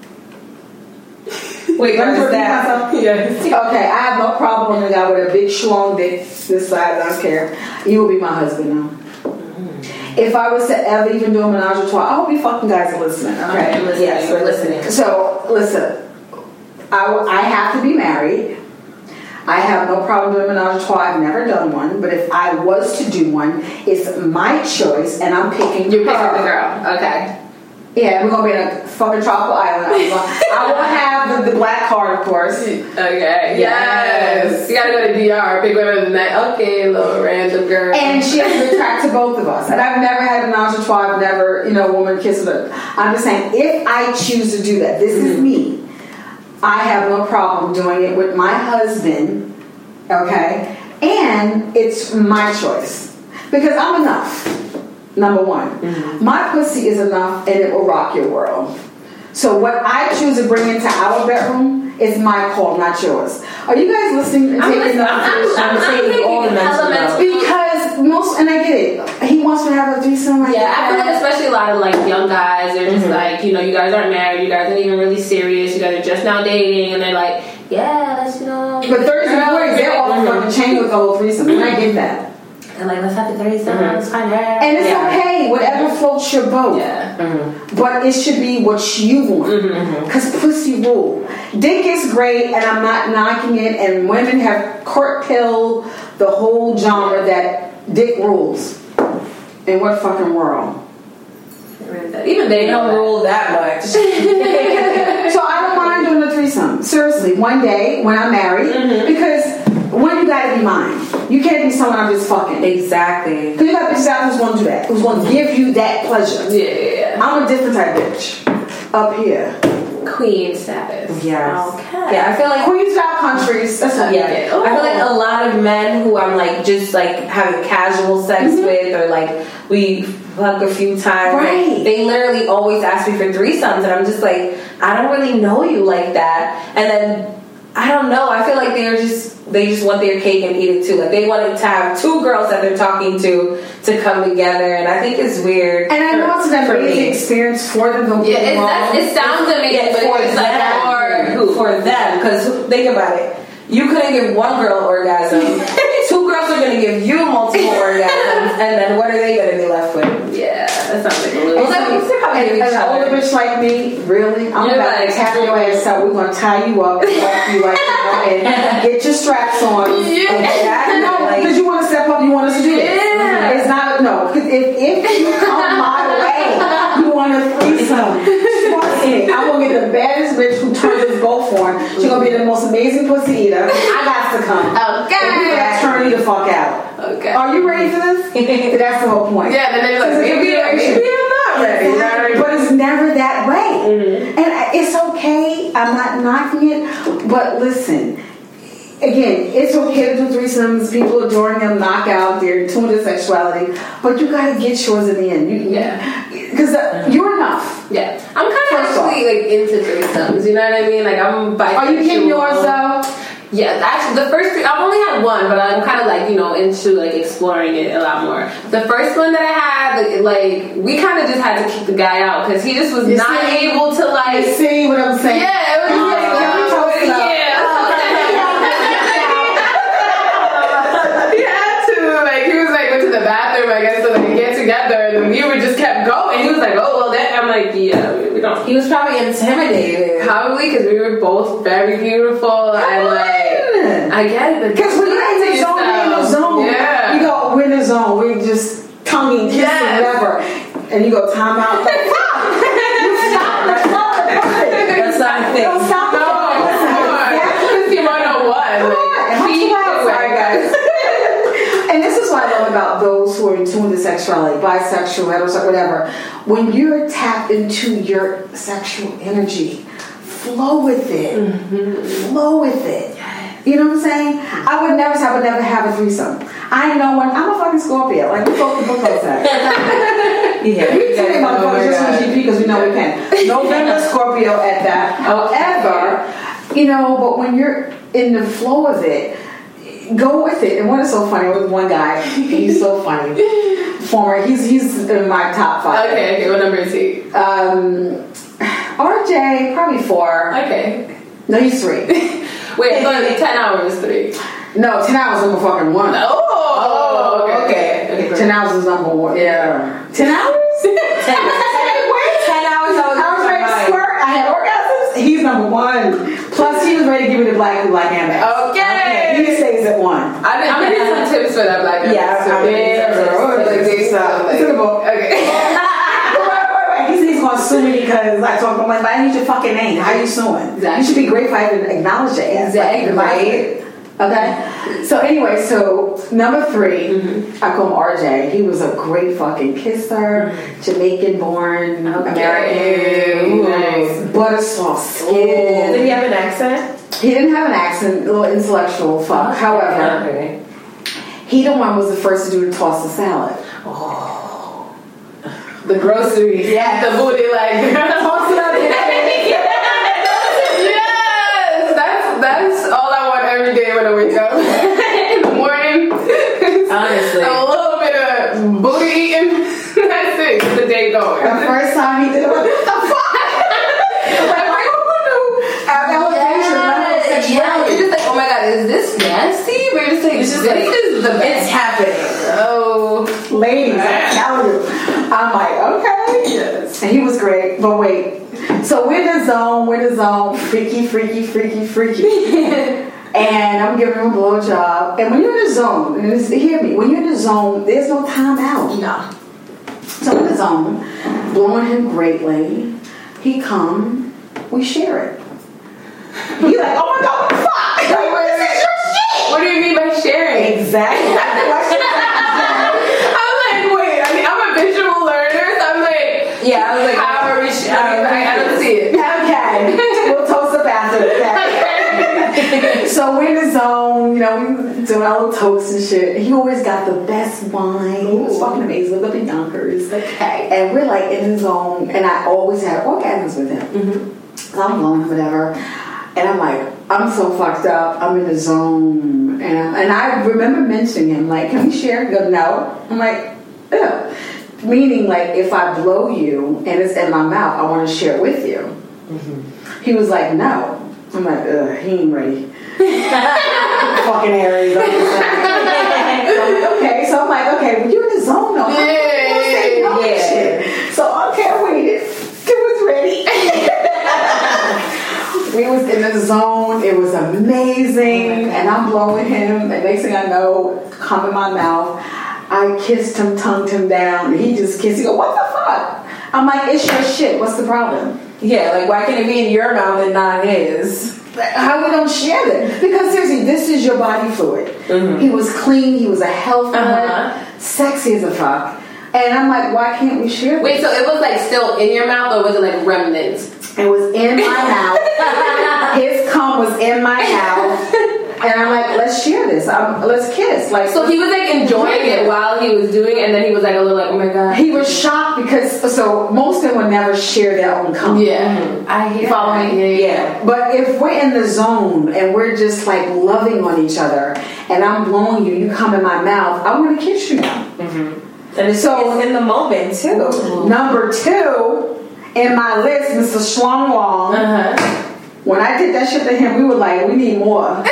Wait, what is that? Yes. Okay, I have no problem with a guy with a big schlong dick this size. I don't care. You will be my husband now. If I was to ever even do a menage a trois, I hope you fucking guys are listening. Okay, okay listening. Yes, we're listening. So listen, I, I have to be married. I have no problem doing a menage a trois. I've never done one, but if I was to do one, it's my choice, and I'm picking. You're her. picking the girl. Okay. Yeah, we're gonna be in a fucking tropical island. I will have the, the black card, of course. Okay. Yes. yes. You gotta go to D R. Pick one of the night. Okay, little random girl. And she has to attract to both of us. And I've never had a menage a trois. I've never, you know, a woman kiss her. I'm just saying, if I choose to do that, this mm-hmm. is me. I have no problem doing it with my husband. Okay, and it's my choice because I'm enough. Number one, mm-hmm. my pussy is enough and it will rock your world. So what I choose to bring into our bedroom is my call, not yours. Are you guys listening? And I'm taking listening. I'm, I'm, I'm taking all the elements because most, and I get it. He wants to have a threesome. Like yeah, that. I feel like especially a lot of like young guys, they're just mm-hmm. like, you know, you guys aren't married, you guys aren't even really serious, you guys are just now dating, and they're like, yeah, let's you know. But thirties and forties, they're all mm-hmm. fucking chain with the whole threesome, and I get that. And like, let's have the threesome, mm-hmm. let's find her. And it's yeah. okay, whatever floats your boat. Yeah. Mm-hmm. But it should be what you want. Because mm-hmm. pussy rule. Dick is great, and I'm not knocking it, and women have court pill the whole genre that dick rules. In what fucking world? Even they don't rule that much. So I don't mind doing the threesome. honestly, one day when I'm married, mm-hmm. because one, you gotta be mine. You can't be someone I'm just fucking. Exactly. Because you got bitches out who's gonna do that, who's gonna give you that pleasure. Yeah, yeah, yeah. I'm a different type of bitch. Up here. Queen status. Yes. Okay. Yeah, I feel like Queen style countries. That's what yeah. you get. I feel like a lot of men who I'm like just like having casual sex mm-hmm. with, or like we fuck a few times. Right. Like, they literally always ask me for threesomes, and I'm just like, I don't really know you like that. And then I don't know. I feel like they're just they just want their cake and eat it too. Like they wanted to have two girls that they're talking to to come together, and I think it's weird. And I know it's an amazing experience for them. Don't yeah, it, that, it sounds amazing, yeah, but for it's them, like for who? For them, because think about it. You couldn't give one girl orgasm. Two girls are going to give you multiple orgasms, and then what are they going to be left with? Yeah, that sounds like a little. And, like, and, and an older bitch like me, really? I'm You're about like, to tap your ass out. We're going to tie you up and walk you like, you know, and get your straps on. Yeah. Okay? No, because you want to step up, you want us to do this. Yeah. It's not, no, because if, if you come my way, you want a threesome. Trust me, I'm going to get the baddest bitch who turns his Gulf on. She's going to be the most amazing pussy eater. I got to come. Okay. And we got to turn you the fuck out. Okay. Are you ready for this? That's the whole point. Yeah, then they're like, maybe, maybe I'm not ready. Exactly. But it's never that way. Mm-hmm. And it's okay. I'm not knocking it. But listen, again, it's okay to do threesomes. People adoring them, knockout, they're tuned to sexuality. But you got to get yours in the end. You, yeah. Because uh, you're enough. Yeah. I'm kind of actually like into threesomes. You know what I mean? Like I'm bisexual. Are you getting yours though? Yeah, actually, the first three, I've only had one, but I'm kind of like, you know, into like exploring it a lot more. The first one that I had, like, we kind of just had to kick the guy out because he just was you not see, able to, like. You see what I'm saying? Yeah, it was uh, like, can we talk yeah. He had to, like, he was like, went to the bathroom, I guess, to like get together, and we were just kept going. He was like, oh, well, then I'm like, yeah, we, we don't. He was probably intimidated. Probably because we were both very beautiful and like. I get it, because when you're in the zone, you're in the zone. Yeah. You go, we're in the zone. We're just tonguing, kissing, yes. whatever. And you go, time out. Stop! You stop. That's not the perfect. That's not the thing. Don't stop. No, that's fifty one oh one. Sorry, guys. And this is what I love about those who are in tune to sexuality, bisexual, heterosexual, whatever. When you're tapped into your sexual energy, flow with it. Mm-hmm. Flow with it. You know what I'm saying? I would never say I would never have a threesome. I know when I'm a fucking Scorpio. Like we both the book goes that. Yeah, we take motherfuckers just on G P because we know we can. November Scorpio at that. However, you know, but when you're in the flow of it, go with it. And what is so funny with one guy? He's so funny. Former, he's he's in my top five. Okay, okay. What number is he? Um, R J, probably four. Okay. No, he's three. Wait, no, ten hours three. No, ten hours number fucking one. Oh, oh okay. okay. okay. Ten hours is number one. Yeah. Ten hours? ten, ten, ten hours I was, I was ready to squirt. I had orgasms. He's number one. Plus, he was ready to give me the black black handbag. Okay. okay. He stays at one. I'm gonna need some tips for that black handbag. Yeah, I'm gonna need some tips. It's in the book. Okay. He's going to sue me because I told him, like, I need your fucking name. How are you suing? Exactly. You should be grateful I even acknowledge it. Exactly. Right? Okay? So, anyway, so number three, mm-hmm. I call him R J. He was a great fucking kisser, mm-hmm. Jamaican born, okay. American, nice. Butter soft skin. Ooh. Did he have an accent? He didn't have an accent, a little intellectual fuck. Oh, however, okay. he the one was the first to do the toss the salad. Oh. The groceries. Yes. The booty like toss it up. Yes. Yes. That's that's all I want every day when I wake up. In the morning. Honestly. A little bit of booty eating. That's it. Get the day going. The first time he did it, what the fuck? Like, why you have elevation, not sexuality? Yeah. You're just like, oh my god, is this nasty? But you're just like, it's just this like, is the best. It's happening. Oh, ladies, I tell you. I'm like, okay. Yes. And he was great. But wait. So we're in the zone. We're in the zone. Freaky, freaky, freaky, freaky. And I'm giving him a blowjob. And when you're in the zone, and this, hear me, when you're in the zone, there's no time out. No. So in the zone, blowing him greatly. He come, we share it. He's like, oh my God, what the fuck? Like, this is your shit. What do you mean by sharing? Exactly. I'm like, wait, I mean, I'm a visual learner, so I'm like, Yeah, I was like, how are we sharing? I, I don't see it. Okay. We'll toast up after that. So we're in the zone, you know, we doing our little toasts and shit. He always got the best wine. He was fucking amazing. We lived in Yonkers. Okay. And we're like in the zone, and I always had orgasms with him. Mm-hmm. So I'm blowing, whatever. And I'm like, I'm so fucked up. I'm in the zone. And I, and I remember mentioning him, like, can we share? He goes, no. I'm like, ew. Meaning, like, if I blow you and it's in my mouth, I want to share it with you. Mm-hmm. He was like, no. I'm like, ugh, he ain't ready. Fucking Aries. I'm just like, so I'm like, okay. So I'm like, okay, well, you're in the zone, though. Yeah. Say no Yeah. shit. So, okay, I waited. It was ready. We was in the zone. It was amazing. And I'm blowing him. And next thing I know, come in my mouth. I kissed him, tongued him down. And he just kissed. He go, what the fuck? I'm like, it's your shit. What's the problem? yeah, like why can it be in your mouth and not his? How we don't share that? Because seriously, this is your body fluid. Mm-hmm. He was clean. He was a health nut. Uh-huh. Sexy as a fuck. And I'm like, why can't we share this? Wait, so it was like still in your mouth, or was it like remnants? It was in my mouth. His cum was in my mouth. And I'm like, let's share this. Um, let's kiss. Like, So he was like enjoying it while he was doing it, and then he was like a little like, oh my God. he was shocked because, so most men would never share their own cum. Yeah. Mm-hmm. I hear Follow me? Yeah, yeah. Yeah. But if we're in the zone and we're just like loving on each other and I'm blowing you, you come in my mouth, I want to kiss you now. Mm-hmm. And it's So- it's in the moment too. Mm-hmm. Number two, in my list, Mister Schlongwong, Uh-huh. when I did that shit to him, we were like, we need more.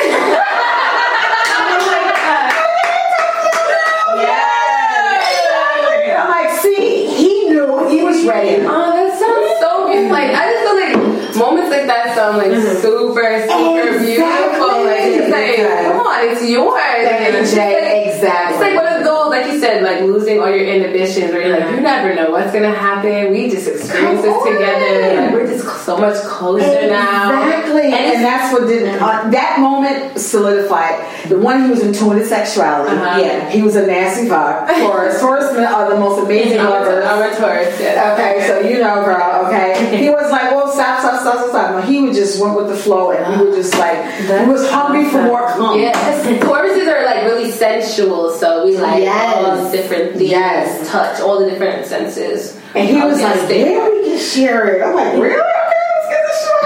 I'm like, see, he knew, he was ready. Oh, that sounds so beautiful. Like, I just feel like moments like that sound like Mm-hmm. super, super Exactly. beautiful. Like, it's like, come on, it's yours. And it's just like, Exactly. it's like one of those, like you said, like losing all your inhibitions, where you're like, you never know what's gonna happen. We just experienced this Come on. together. Like, we're just so much closer now. Exactly. And, And, it's, that's what did uh, that moment solidified. The one, he was in tune to sexuality. Uh-huh. Yeah, he was a nasty fuck. Taurus. Taurus men are the most amazing I'm a, lovers. I'm a Taurus. Yes. Okay, so you know, girl. Okay, he was like, "Well, stop, stop, stop, stop, stop." No, he would just went with the flow, and we were just like, we was hungry for more cum. Yes, Tauruses are like really sensual, so we like Yes. all the different things, Yes. touch, all the different senses. And he was Okay, like, stay- "Yeah, we can share it." I'm like, "Really? Okay, let's get this shit."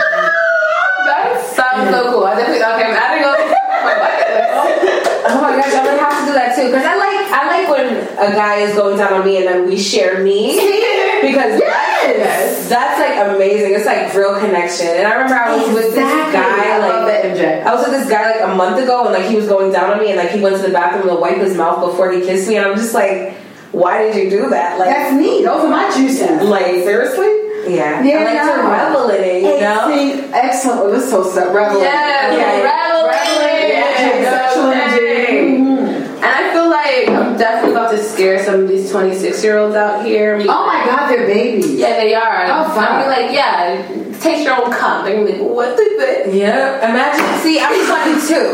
That sounds so cool. I definitely okay. I'm adding on my bucket list. Oh my gosh, I'm gonna have to do that too. Because I like I like when a guy is going down on me and then we share me. Because Yes. that's like amazing. It's like real connection. And I remember I was with this Exactly. guy I love like that, M J. I was with this guy like a month ago and like he was going down on me and like he went to the bathroom to wipe his mouth before he kissed me and I'm just like, why did you do that? Like That's me. Those are my juices. like Seriously? yeah. Yeah, I like to no. revel in it, you know? See, excellent. Well, let's toast up. Revel. Yes, Okay. reveling. Yeah, sexual energy. And I feel like I'm definitely about to scare some of these twenty-six year olds out here. Oh my God, they're babies. Yeah, they are. Oh, fuck. I'm like, yeah, taste your own cum. They're gonna be like, what is it? Yeah. Imagine see, I'm twenty-two. So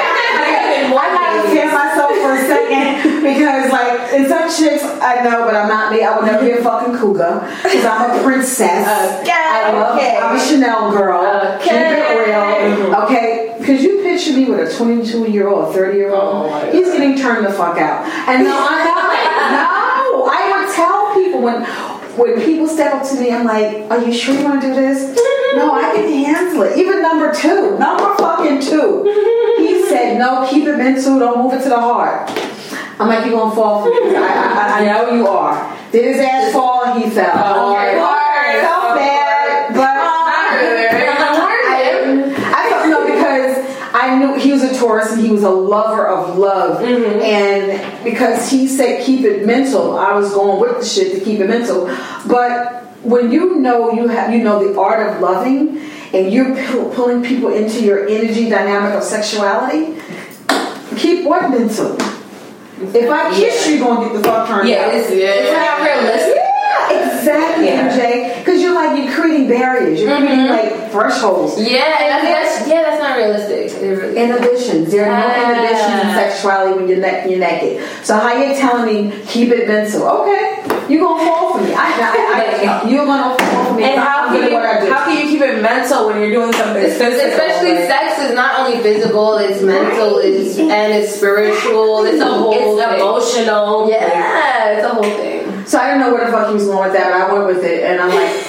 I gotta scare myself for a second because, like, in some chicks, I know, but I'm not me. I would never be a fucking cougar because I'm a princess. Okay. I love, Okay. I'm a Chanel girl. Okay. Keep it real. Okay? Because you picture me with a twenty-two year old, thirty year old. Oh my God. He's getting turned the fuck out. And no, I'm not. No, I would tell people when. When people step up to me, I'm like, are you sure you want to do this? No, I can handle it. Even number two. Number fucking two. He said, no, keep it mental. Don't move it to the heart. I'm like, you're going to fall for this. I, I, I know you are. Did his ass fall? He fell. Oh, Okay. hard. So bad. But Not really. I don't know because I knew he was a Taurus and he was a lover of love. Mm-hmm. And because he said keep it mental, I was going with the shit to keep it mental. But when you know you have, you know the art of loving, and you're pu- pulling people into your energy dynamic of sexuality, keep what mental? If I kiss Yeah. you, you're gonna get the fuck turned Yeah, out. it's, Yeah. it's not realistic. Yeah, exactly, Yeah. M J. Because you're like, like you're creating barriers. You're mm-hmm. creating like thresholds. Yeah, and that's, that's, yeah, that's not realistic. Really inhibitions. There are no ah. inhibitions in sexuality when you're, ne- you're naked. So how you telling me keep it mental? Okay, you're gonna fall for me. I, I, I, you're gonna fall for me. And how can, you, how can you keep it mental when you're doing something physical? Especially like, sex is not only physical, it's mental, right. it's and it's spiritual. It's a whole it's thing. Emotional. Yeah, it's a whole thing. So I didn't know where the fuck he was going with that, but I went with it, and I'm like,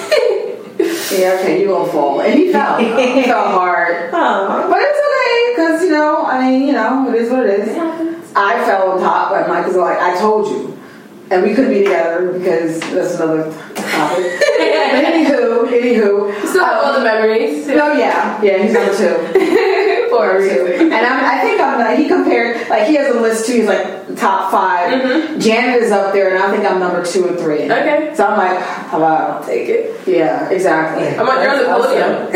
yeah, okay, you're gonna fall. And he fell. He fell hard. Aww. But it's okay, because, you know, I mean, you know, it is what it is. I fell on top, but Mike was like, I told you. And we couldn't be together because that's another topic. But anywho, anywho. Still have um, all the memories. No, yeah. Yeah, he's number two. Or two. And I'm, I think I'm the, he compared, like, he has a list too. He's like top five. Mm-hmm. Janet is up there, and I think I'm number two or three. Okay. So I'm like, hello. Take it. Yeah, exactly. I'm like, you're on the podium.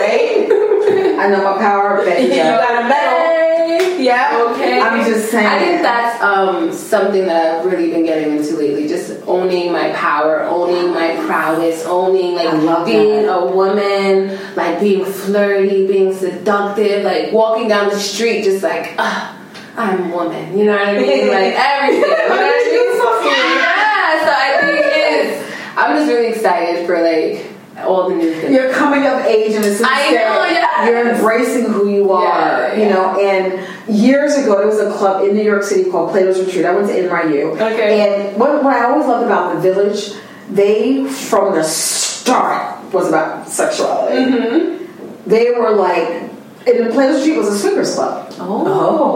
Right? I know my power. Bet you got a medal. Yeah. Okay. I'm just saying. I think that's um, something that I've really been getting into lately. Just owning my power, owning my prowess, owning like being that. a woman, like being flirty, being seductive, like walking down the street, just like, ah, I'm a woman. You know what I mean? Like everything. You know what I mean? Yeah. So I think it's. I'm just really excited for like. All the new things. You're coming of age in a sense I know, that you're embracing who you are, yeah, you yeah. know. And years ago, there was a club in New York City called Plato's Retreat. I went to N Y U. Okay. And what, what I always loved about the Village, they from the start was about sexuality. Mm-hmm. They were like, and the Plato's Retreat was a swingers club. Oh.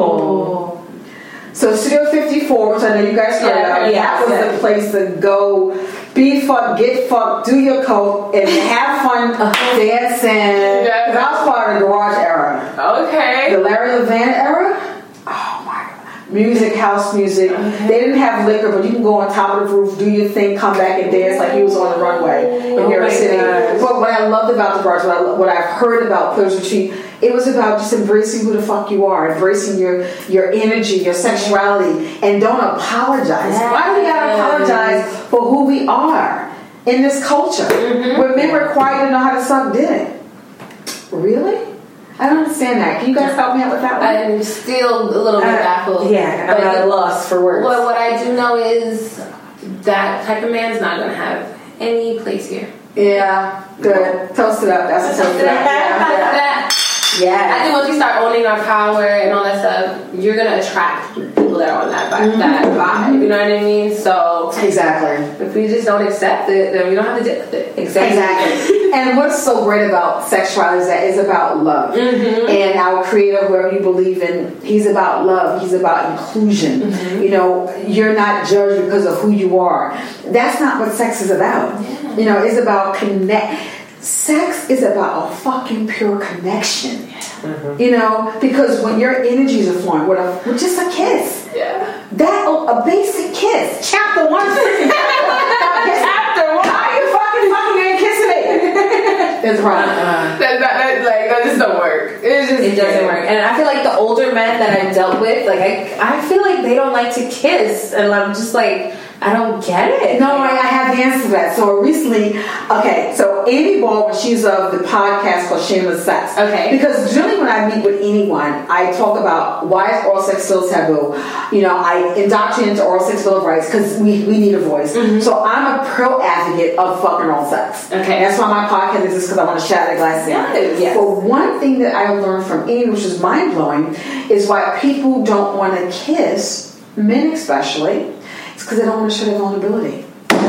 oh. So Studio fifty-four, which I know you guys heard yeah, of, yeah, that was yeah. the place to go, be fucked, get fucked, do your coke, and have fun dancing. Yeah. Because I was part of the garage era. Okay. The Larry Levan era. Oh my God. Music, house music. Okay. They didn't have liquor, but you can go on top of the roof, do your thing, come back and dance like you was on the runway in New York City. gosh. But what I loved about the garage, what, I, what I've heard about Plato's Retreat, it was about just embracing who the fuck you are, embracing your, your energy, your sexuality, and don't apologize. Yes. Why do we gotta apologize for who we are in this culture? Mm-hmm. Where men were required to know how to suck dick. Really? I don't understand that. Can you guys help me out with that one? I'm still a little bit uh, baffled. Yeah, I'm at a loss for words. What, what I do know is that type of man's not going to have any place here. Yeah, good. Toast it up. That's a toast it up. Yeah, yeah. Yeah. I think once we start owning our power and all that stuff, you're gonna attract people that are on that vibe, Mm-hmm. that vibe. You know what I mean? So exactly. if we just don't accept it, then we don't have to deal with it. Exactly. exactly. And what's so great about sexuality is that it's about love. Mm-hmm. And our Creator, whoever you believe in, He's about love. He's about inclusion. Mm-hmm. You know, you're not judged because of who you are. That's not what sex is about. Yeah. You know, it's about connect. Sex is about a fucking pure connection. Mm-hmm. You know, because when your energies are flowing with, a, with just a kiss, yeah, that a basic kiss, chapter one, chapter one, how you fucking fucking ain't kissing me? It's wrong. Uh, that, that, that, like that just don't work. It just it doesn't work. And I feel like the older men that I've dealt with, like I, I feel like they don't like to kiss, and I'm just like. I don't get it. No, I have the answer to that. So recently, okay, so Amy Baldwin, she's of the podcast called Shameless Sex. Okay. Because generally when I meet with anyone, I talk about why is oral sex still taboo. You know, I indoctrinate into oral sex bill of rights because we, we need a voice. Mm-hmm. So I'm a pro advocate of fucking oral sex. Okay. That's why my podcast exists, because I want to shatter the glass ceiling. Yes. Yes. But one thing that I learned from Amy, which is mind blowing, is why people don't want to kiss, men especially. It's because they don't want to show their vulnerability.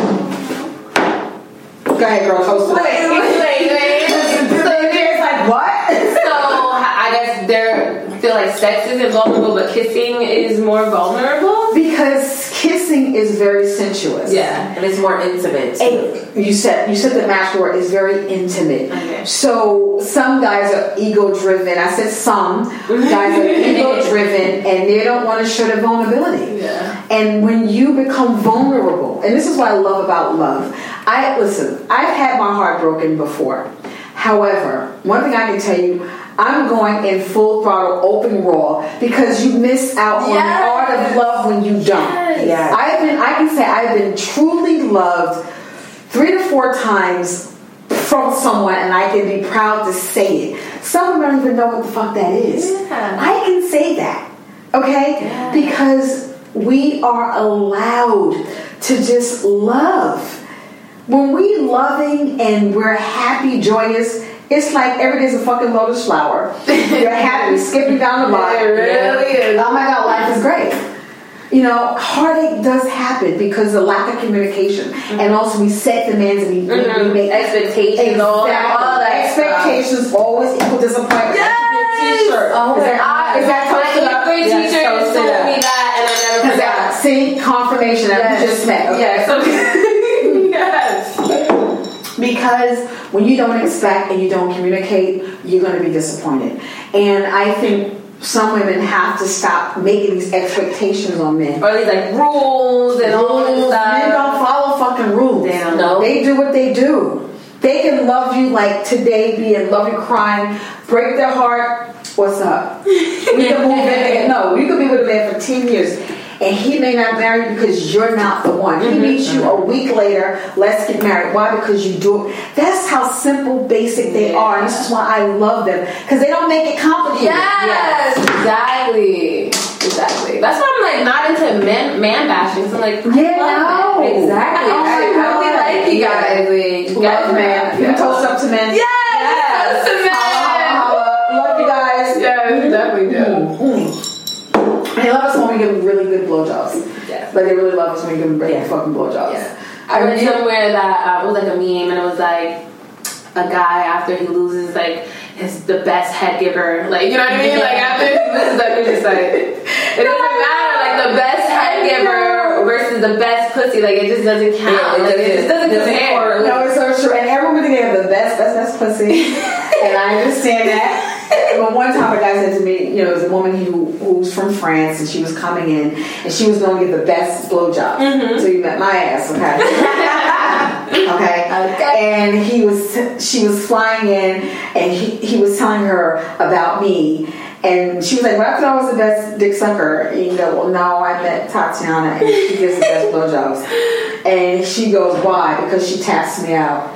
Go ahead, girl. Toast it. Wait, wait, wait, wait. So it's like, what? So I guess they feel like sex isn't vulnerable, but kissing is more vulnerable? Because kissing is very sensuous. Yeah. And it's more intimate. And you said you said the master word is very intimate. Okay. So some guys are ego driven. I said some guys are ego driven, and they don't want to show their vulnerability. Yeah. And when you become vulnerable, and this is what I love about love. I listen. I've had my heart broken before. However, one thing I can tell you. I'm going in full throttle, open raw, because you miss out on yes. the art of love when you don't. Yes. Yes. I've been, I can say I've been truly loved three to four times from someone and I can be proud to say it. Some women don't even know what the fuck that is. Yeah. I can say that, okay? Yeah. Because we are allowed to just love. When we loving and we're happy, joyous, it's like every day's a fucking lotus flower. You're happy, skipping down the block. It really is. Oh my God, life is great. You know, heartache does happen because of lack of communication, mm-hmm. and also we set demands and we, mm-hmm. we make expectations. Exactly. All that, all that expectations stuff. Always equal disappointment. Yes. T-shirt. Oh is that, I, is that my eighth grade yes, teacher so told that. me that, and I never forgot. See, confirmation that yes. we just met. Okay. Yes. yes. Because when you don't expect and you don't communicate, you're going to be disappointed. And I think some women have to stop making these expectations on men. Or these like rules and all this stuff. Men don't follow fucking rules. They don't know. They do what they do. They can love you like today, be in love you crying, break their heart. What's up? We can move in. No, you could be with a man for ten years. And he may not marry you because you're not the one. He mm-hmm. meets you a week later, let's get married. Why? Because you do it. That's how simple, basic they yeah. are. And this is why I love them. Because they don't make it complicated. Yes, yes. exactly. Exactly. That's why I'm like not into man, man bashing. So I'm like, yeah, no. Exactly. Oh I really like you guys. Like, you guys, man. Yeah. You toast up to men. Yes, yes. Toast to men. Holla, holla. Love you guys. Yes, we definitely do. Mm-hmm. They love us when we give them really good blowjobs. Yeah. But they really love us when we give them really yeah. fucking blowjobs. Yeah. I read somewhere that uh, it was like a meme, and it was like a guy after he loses, like, is the best head giver. Like, you know what I mean? Like, after he loses, like, we're just like, it doesn't matter. Like, the best head giver versus the best pussy. Like, it just doesn't count. Like, it just doesn't compare. No, it's so true. And everyone think they have the best, best, best pussy. And I understand that. But one time a guy said to me, you know, it was a woman who, who was from France, and she was coming in, and she was going to get the best blowjob. Mm-hmm. So you met my ass, okay? okay? Okay. And he was, she was flying in, and he, he was telling her about me. And she was like, well, I thought I was the best dick sucker. And you go, well, no, I met Tatiana, and she gives the best blowjobs. And she goes, why? Because she taps me out.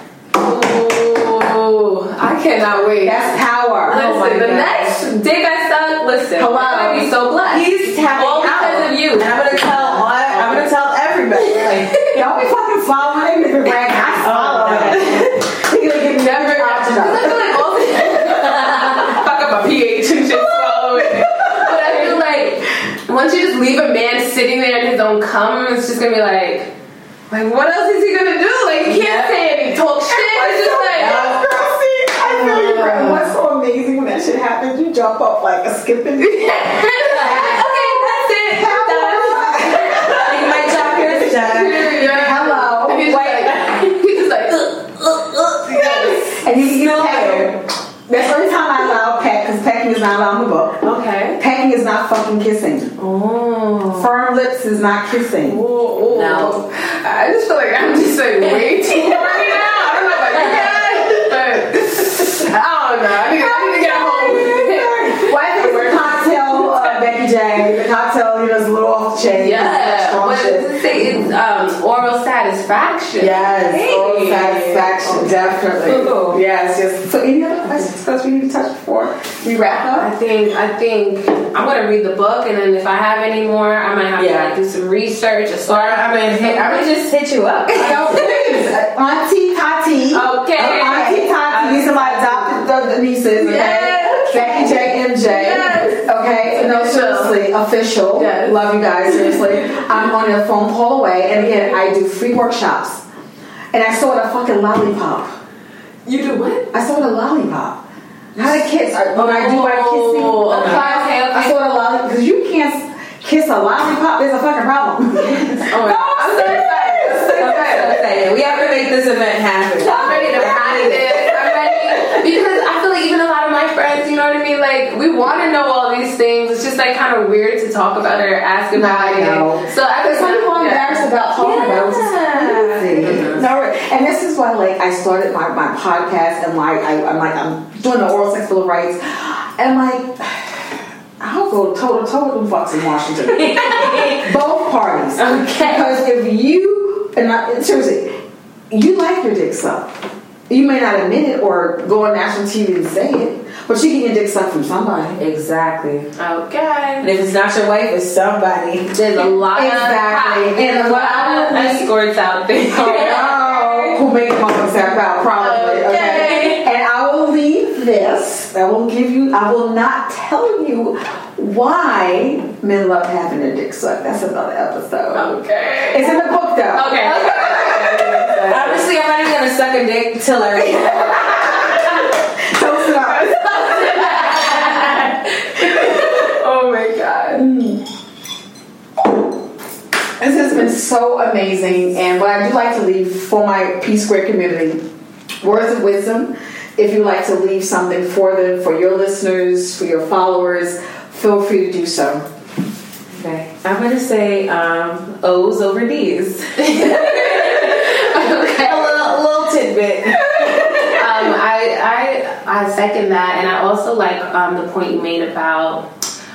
Oh, I cannot wait. That's power. Listen, oh my the God. next dick I suck, listen, hello. I'm gonna be so blessed. He's tapping all because out. of you. And I'm gonna tell all, I'm gonna tell everybody. Like, don't be fucking following me, Greg. I follow that. You're gonna get never Because I feel like all the fuck up my pH and shit swallowing it. But I feel like once you just leave a man sitting there in his own cum, it's just gonna be like, like what else is he gonna do? Like he can't say any talk shit. It's just like. And what's so amazing when that shit happens, you jump up like a skipping. Okay, that's it. like my job here is done. Hello. And he's Wait. Like, he's just like, uh, uh, uh. Yes. And you can get pecked. That's the only time I allow peck, because pecking is not allowed in the book. Okay. Pecking is not fucking kissing. Oh. Firm lips is not kissing. Oh, oh. No. I just feel like I'm just like way too horny now. I don't know about you guys, but. I don't know. I need, I need to get home. Well, I think it's the cocktail, uh, Becky J. The cocktail, you know, is a little off the chain. Yeah. What does it say? It's um, oral satisfaction. Yes, hey. oral satisfaction, okay. Definitely. Ooh. Yes, yes. So, any other questions? Because we need to touch before we wrap up. I think I think I'm gonna read the book, and then if I have any more, I might have yeah. to like, do some research. Or start. I'm gonna hit. I'm gonna just hit you up. No, please, Auntie Tati. Okay. Uh, Auntie Tati. These are my adopted nieces. Okay. Yes. Becky J, M J. Yes. Okay. No, seriously, official. Yes. Love you guys. Seriously, I'm only a phone call away, and again, I do free workshops. And I sold a fucking lollipop. You do what? I sold a lollipop. How to kiss? I, when I do my kissing, Oh, okay, okay, okay. I sold a lollipop because you can't kiss a lollipop. There's a fucking problem. Oh my God. I'm so excited. I'm so excited. We have to make this event happen. I'm ready to practice. I'm ready because I feel like even a lot of my friends, you know what I mean? Like we want to know all these things. It's just like kind of weird to talk about it or ask about it. So I There's some people yeah. embarrassed about talking yeah. about it, which is crazy. Mm-hmm. No, and this is why, like, I started my, my podcast, and like I, I'm like I'm doing the Oral Sex Bill of Rights, and like I'll go toe to toe with them fucks in Washington, both parties. Okay. Because if you and I, seriously, you like your dick sucked. You may not admit it or go on national T V and say it, but you can get dick sucked from somebody. Exactly. Okay. And if it's not your wife, it's somebody. There's a lot exactly. of and a lot of escorts out there. Oh, who make moments that about probably. Okay. okay. And I will leave this. I will give you. I will not tell you why men love having their dick sucked. That's another episode. Okay. It's in the book though. Okay. okay. Honestly, I'm not even gonna suck a dick till I read it. Toast it up. Oh my god. Mm. This has been so amazing, and what I do like to leave for my P Square community, words of wisdom. If you like to leave something for them, for your listeners, for your followers, feel free to do so. Okay. I'm gonna say um, O's over D's. Okay. A little, little tidbit. um, I, I I second that, and I also like um, the point you made about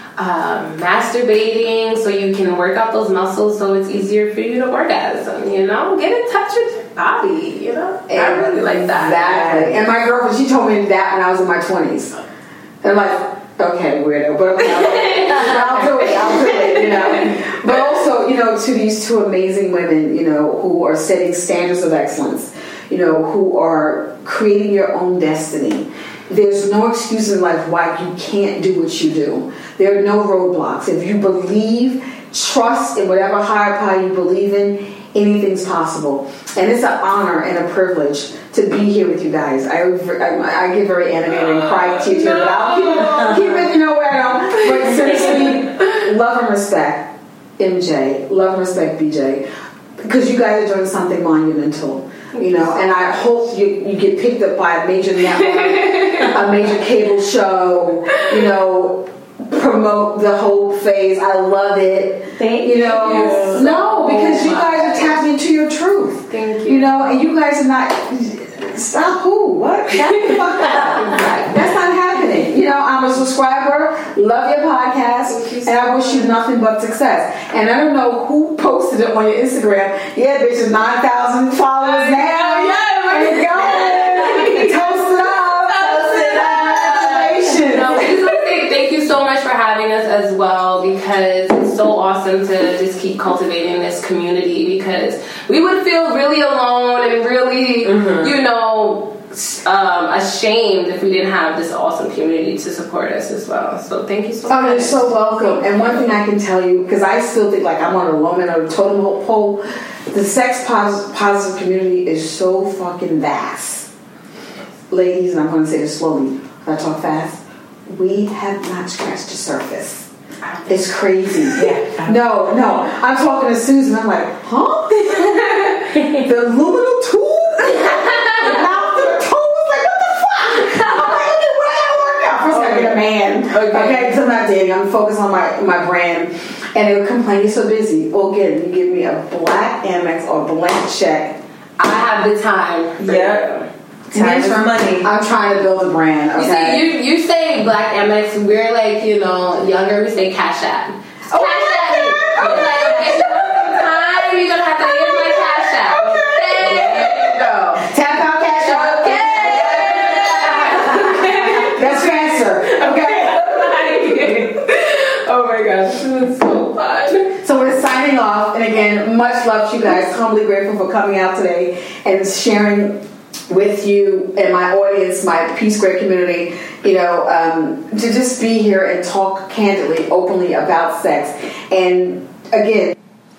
um, masturbating, so you can work out those muscles, so it's easier for you to orgasm. You know, get in touch with your body. You know, and I really like that. Exactly. And my girlfriend, she told me that when I was in my twenties. And I'm like, okay, weirdo, but okay, I'll, I'll do it. I'll do it. You know. But also, you know, to these two amazing women, you know, who are setting standards of excellence, you know, who are creating your own destiny. There's no excuse in life why you can't do what you do. There are no roadblocks. If you believe, trust in whatever higher power you believe in, anything's possible. And it's an honor and a privilege to be here with you guys. I I, I get very animated and cry tears, no. But I'll keep, keep it, you know, where I don't. But seriously, love and respect, M J. Love and respect, B J. Because you guys are doing something monumental. You know, and I hope you, you get picked up by a major network, a major cable show, you know, promote the whole phase. I love it. Thank you. know, you. No, because you guys are tapping into your truth. Thank you. You know, and you guys are not. Stop who? What? Shut the fuck up. That's not happening. You know, I'm a subscriber, love your podcast, and I wish you nothing but success. And I don't know who posted it on your Instagram. Yeah, bitch, is nine thousand followers now. Yeah, there you go. Toast it up. Toast it up. Congratulations. No, I just want to say thank you so much for having us as well, because it's so awesome to just keep cultivating this community, because we would feel really alone and really, mm-hmm. you know, um, ashamed if we didn't have this awesome community to support us as well. So thank you so oh, much. You're so welcome. And one thing I can tell you, because I still think like I'm on a low end of the totem pole, the sex pos- positive community is so fucking vast. Ladies, and I'm going to say this slowly, I talk fast, we have not scratched the surface. It's crazy. Yeah. No, no. I'm talking to Susan. I'm like, huh? The aluminum tube? The mouth and the toes? Like, what the fuck? I'm like, okay, what I gotta work out? First, I gotta get a man. Okay, because I'm not dating. I'm focused on my, my brand. And they would complain, you're so busy. Well, again, you give me a black Amex or a blank check. I have the time. Yep. Time for money. I'm trying to build a brand. Okay. You see, you, you say Black Amex, we're like, you know, younger, we say Cash App. Oh, Cash App. okay. I'm like, okay, you want some time, you're going to have to use my Cash App. Okay. There you go. Tap out Cash App. Okay. That's faster. Okay. Oh my gosh, this is so fun. So we're signing off. And again, much love to you guys. Humbly grateful for coming out today and sharing with you and my audience, my P Square community, you know, um, to just be here and talk candidly, openly about sex. And again,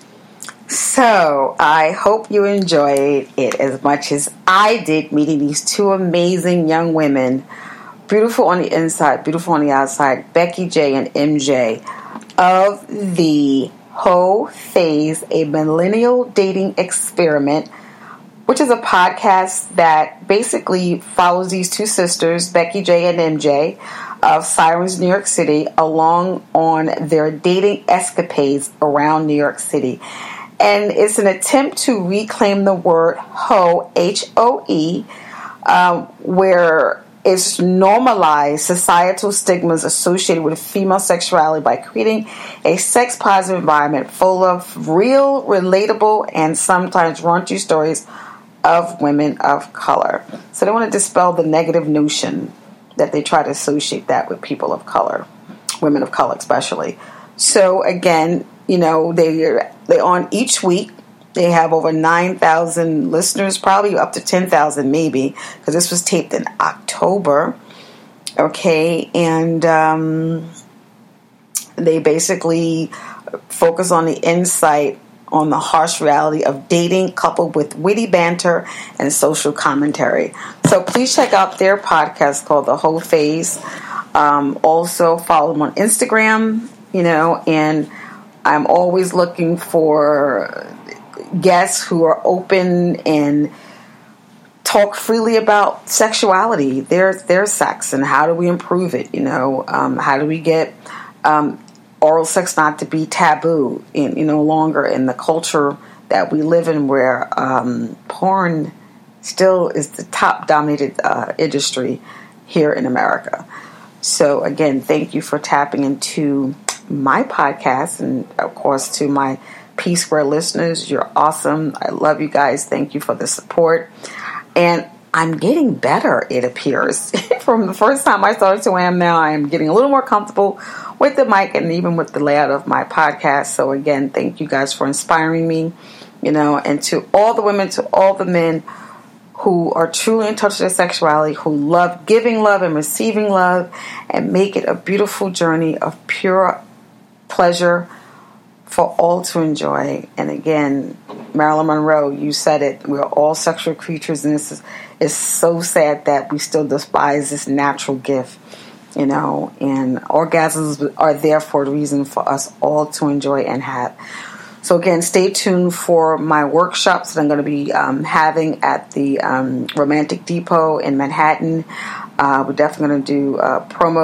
so I hope you enjoyed it as much as I did, meeting these two amazing young women, beautiful on the inside, beautiful on the outside, Becky J and M J of the Hoe Phase, a millennial dating experiment, which is a podcast that basically follows these two sisters, Becky J and M J, of Sirens, New York City, along on their dating escapades around New York City. And it's an attempt to reclaim the word hoe, H O E, um, where it's normalized societal stigmas associated with female sexuality by creating a sex-positive environment full of real, relatable, and sometimes raunchy stories of women of color. So they want to dispel the negative notion that they try to associate that with people of color, women of color especially. So again, you know, they they're on each week. They have over nine thousand listeners, probably up to ten thousand maybe, because this was taped in October. Okay, and um, they basically focus on the insight on the harsh reality of dating coupled with witty banter and social commentary. So please check out their podcast called The Whole Phase. Um, also follow them on Instagram, you know, and I'm always looking for guests who are open and talk freely about sexuality, their their sex, and how do we improve it, you know, um, how do we get um, oral sex not to be taboo, in, you know, longer in the culture that we live in, where um, porn still is the top dominated uh, industry here in America. So again, thank you for tapping into my podcast, and of course to my P Square listeners. You're awesome. I love you guys. Thank you for the support. And I'm getting better, it appears. From the first time I started to where I am now, I am getting a little more comfortable with the mic and even with the layout of my podcast. So again, thank you guys for inspiring me, you know, and to all the women, to all the men who are truly in touch with their sexuality, who love giving love and receiving love, and make it a beautiful journey of pure pleasure for all to enjoy. And again, Marilyn Monroe, you said it, we're all sexual creatures, and this is it's so sad that we still despise this natural gift, you know, and orgasms are there for a reason for us all to enjoy and have. So again, stay tuned for my workshops that I'm going to be um, having at the um, Romantic Depot in Manhattan. Uh, we're definitely going to do uh,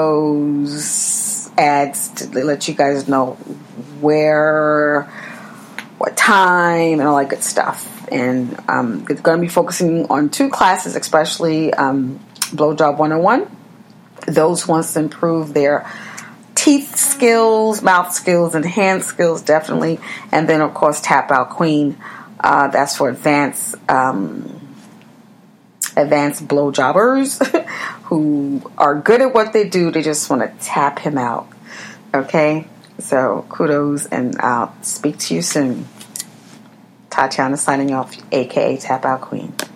promos, ads to let you guys know where, what time, and all that good stuff. And um, it's going to be focusing on two classes, especially um, Blowjob one oh one. Those who wants to improve their teeth skills, mouth skills, and hand skills, definitely. And then, of course, Tap Out Queen. Uh, that's for advanced um, advanced blowjobbers who are good at what they do. They just want to tap him out. Okay? So, kudos, and I'll speak to you soon. Tatiana signing off, a k a. Tap Out Queen.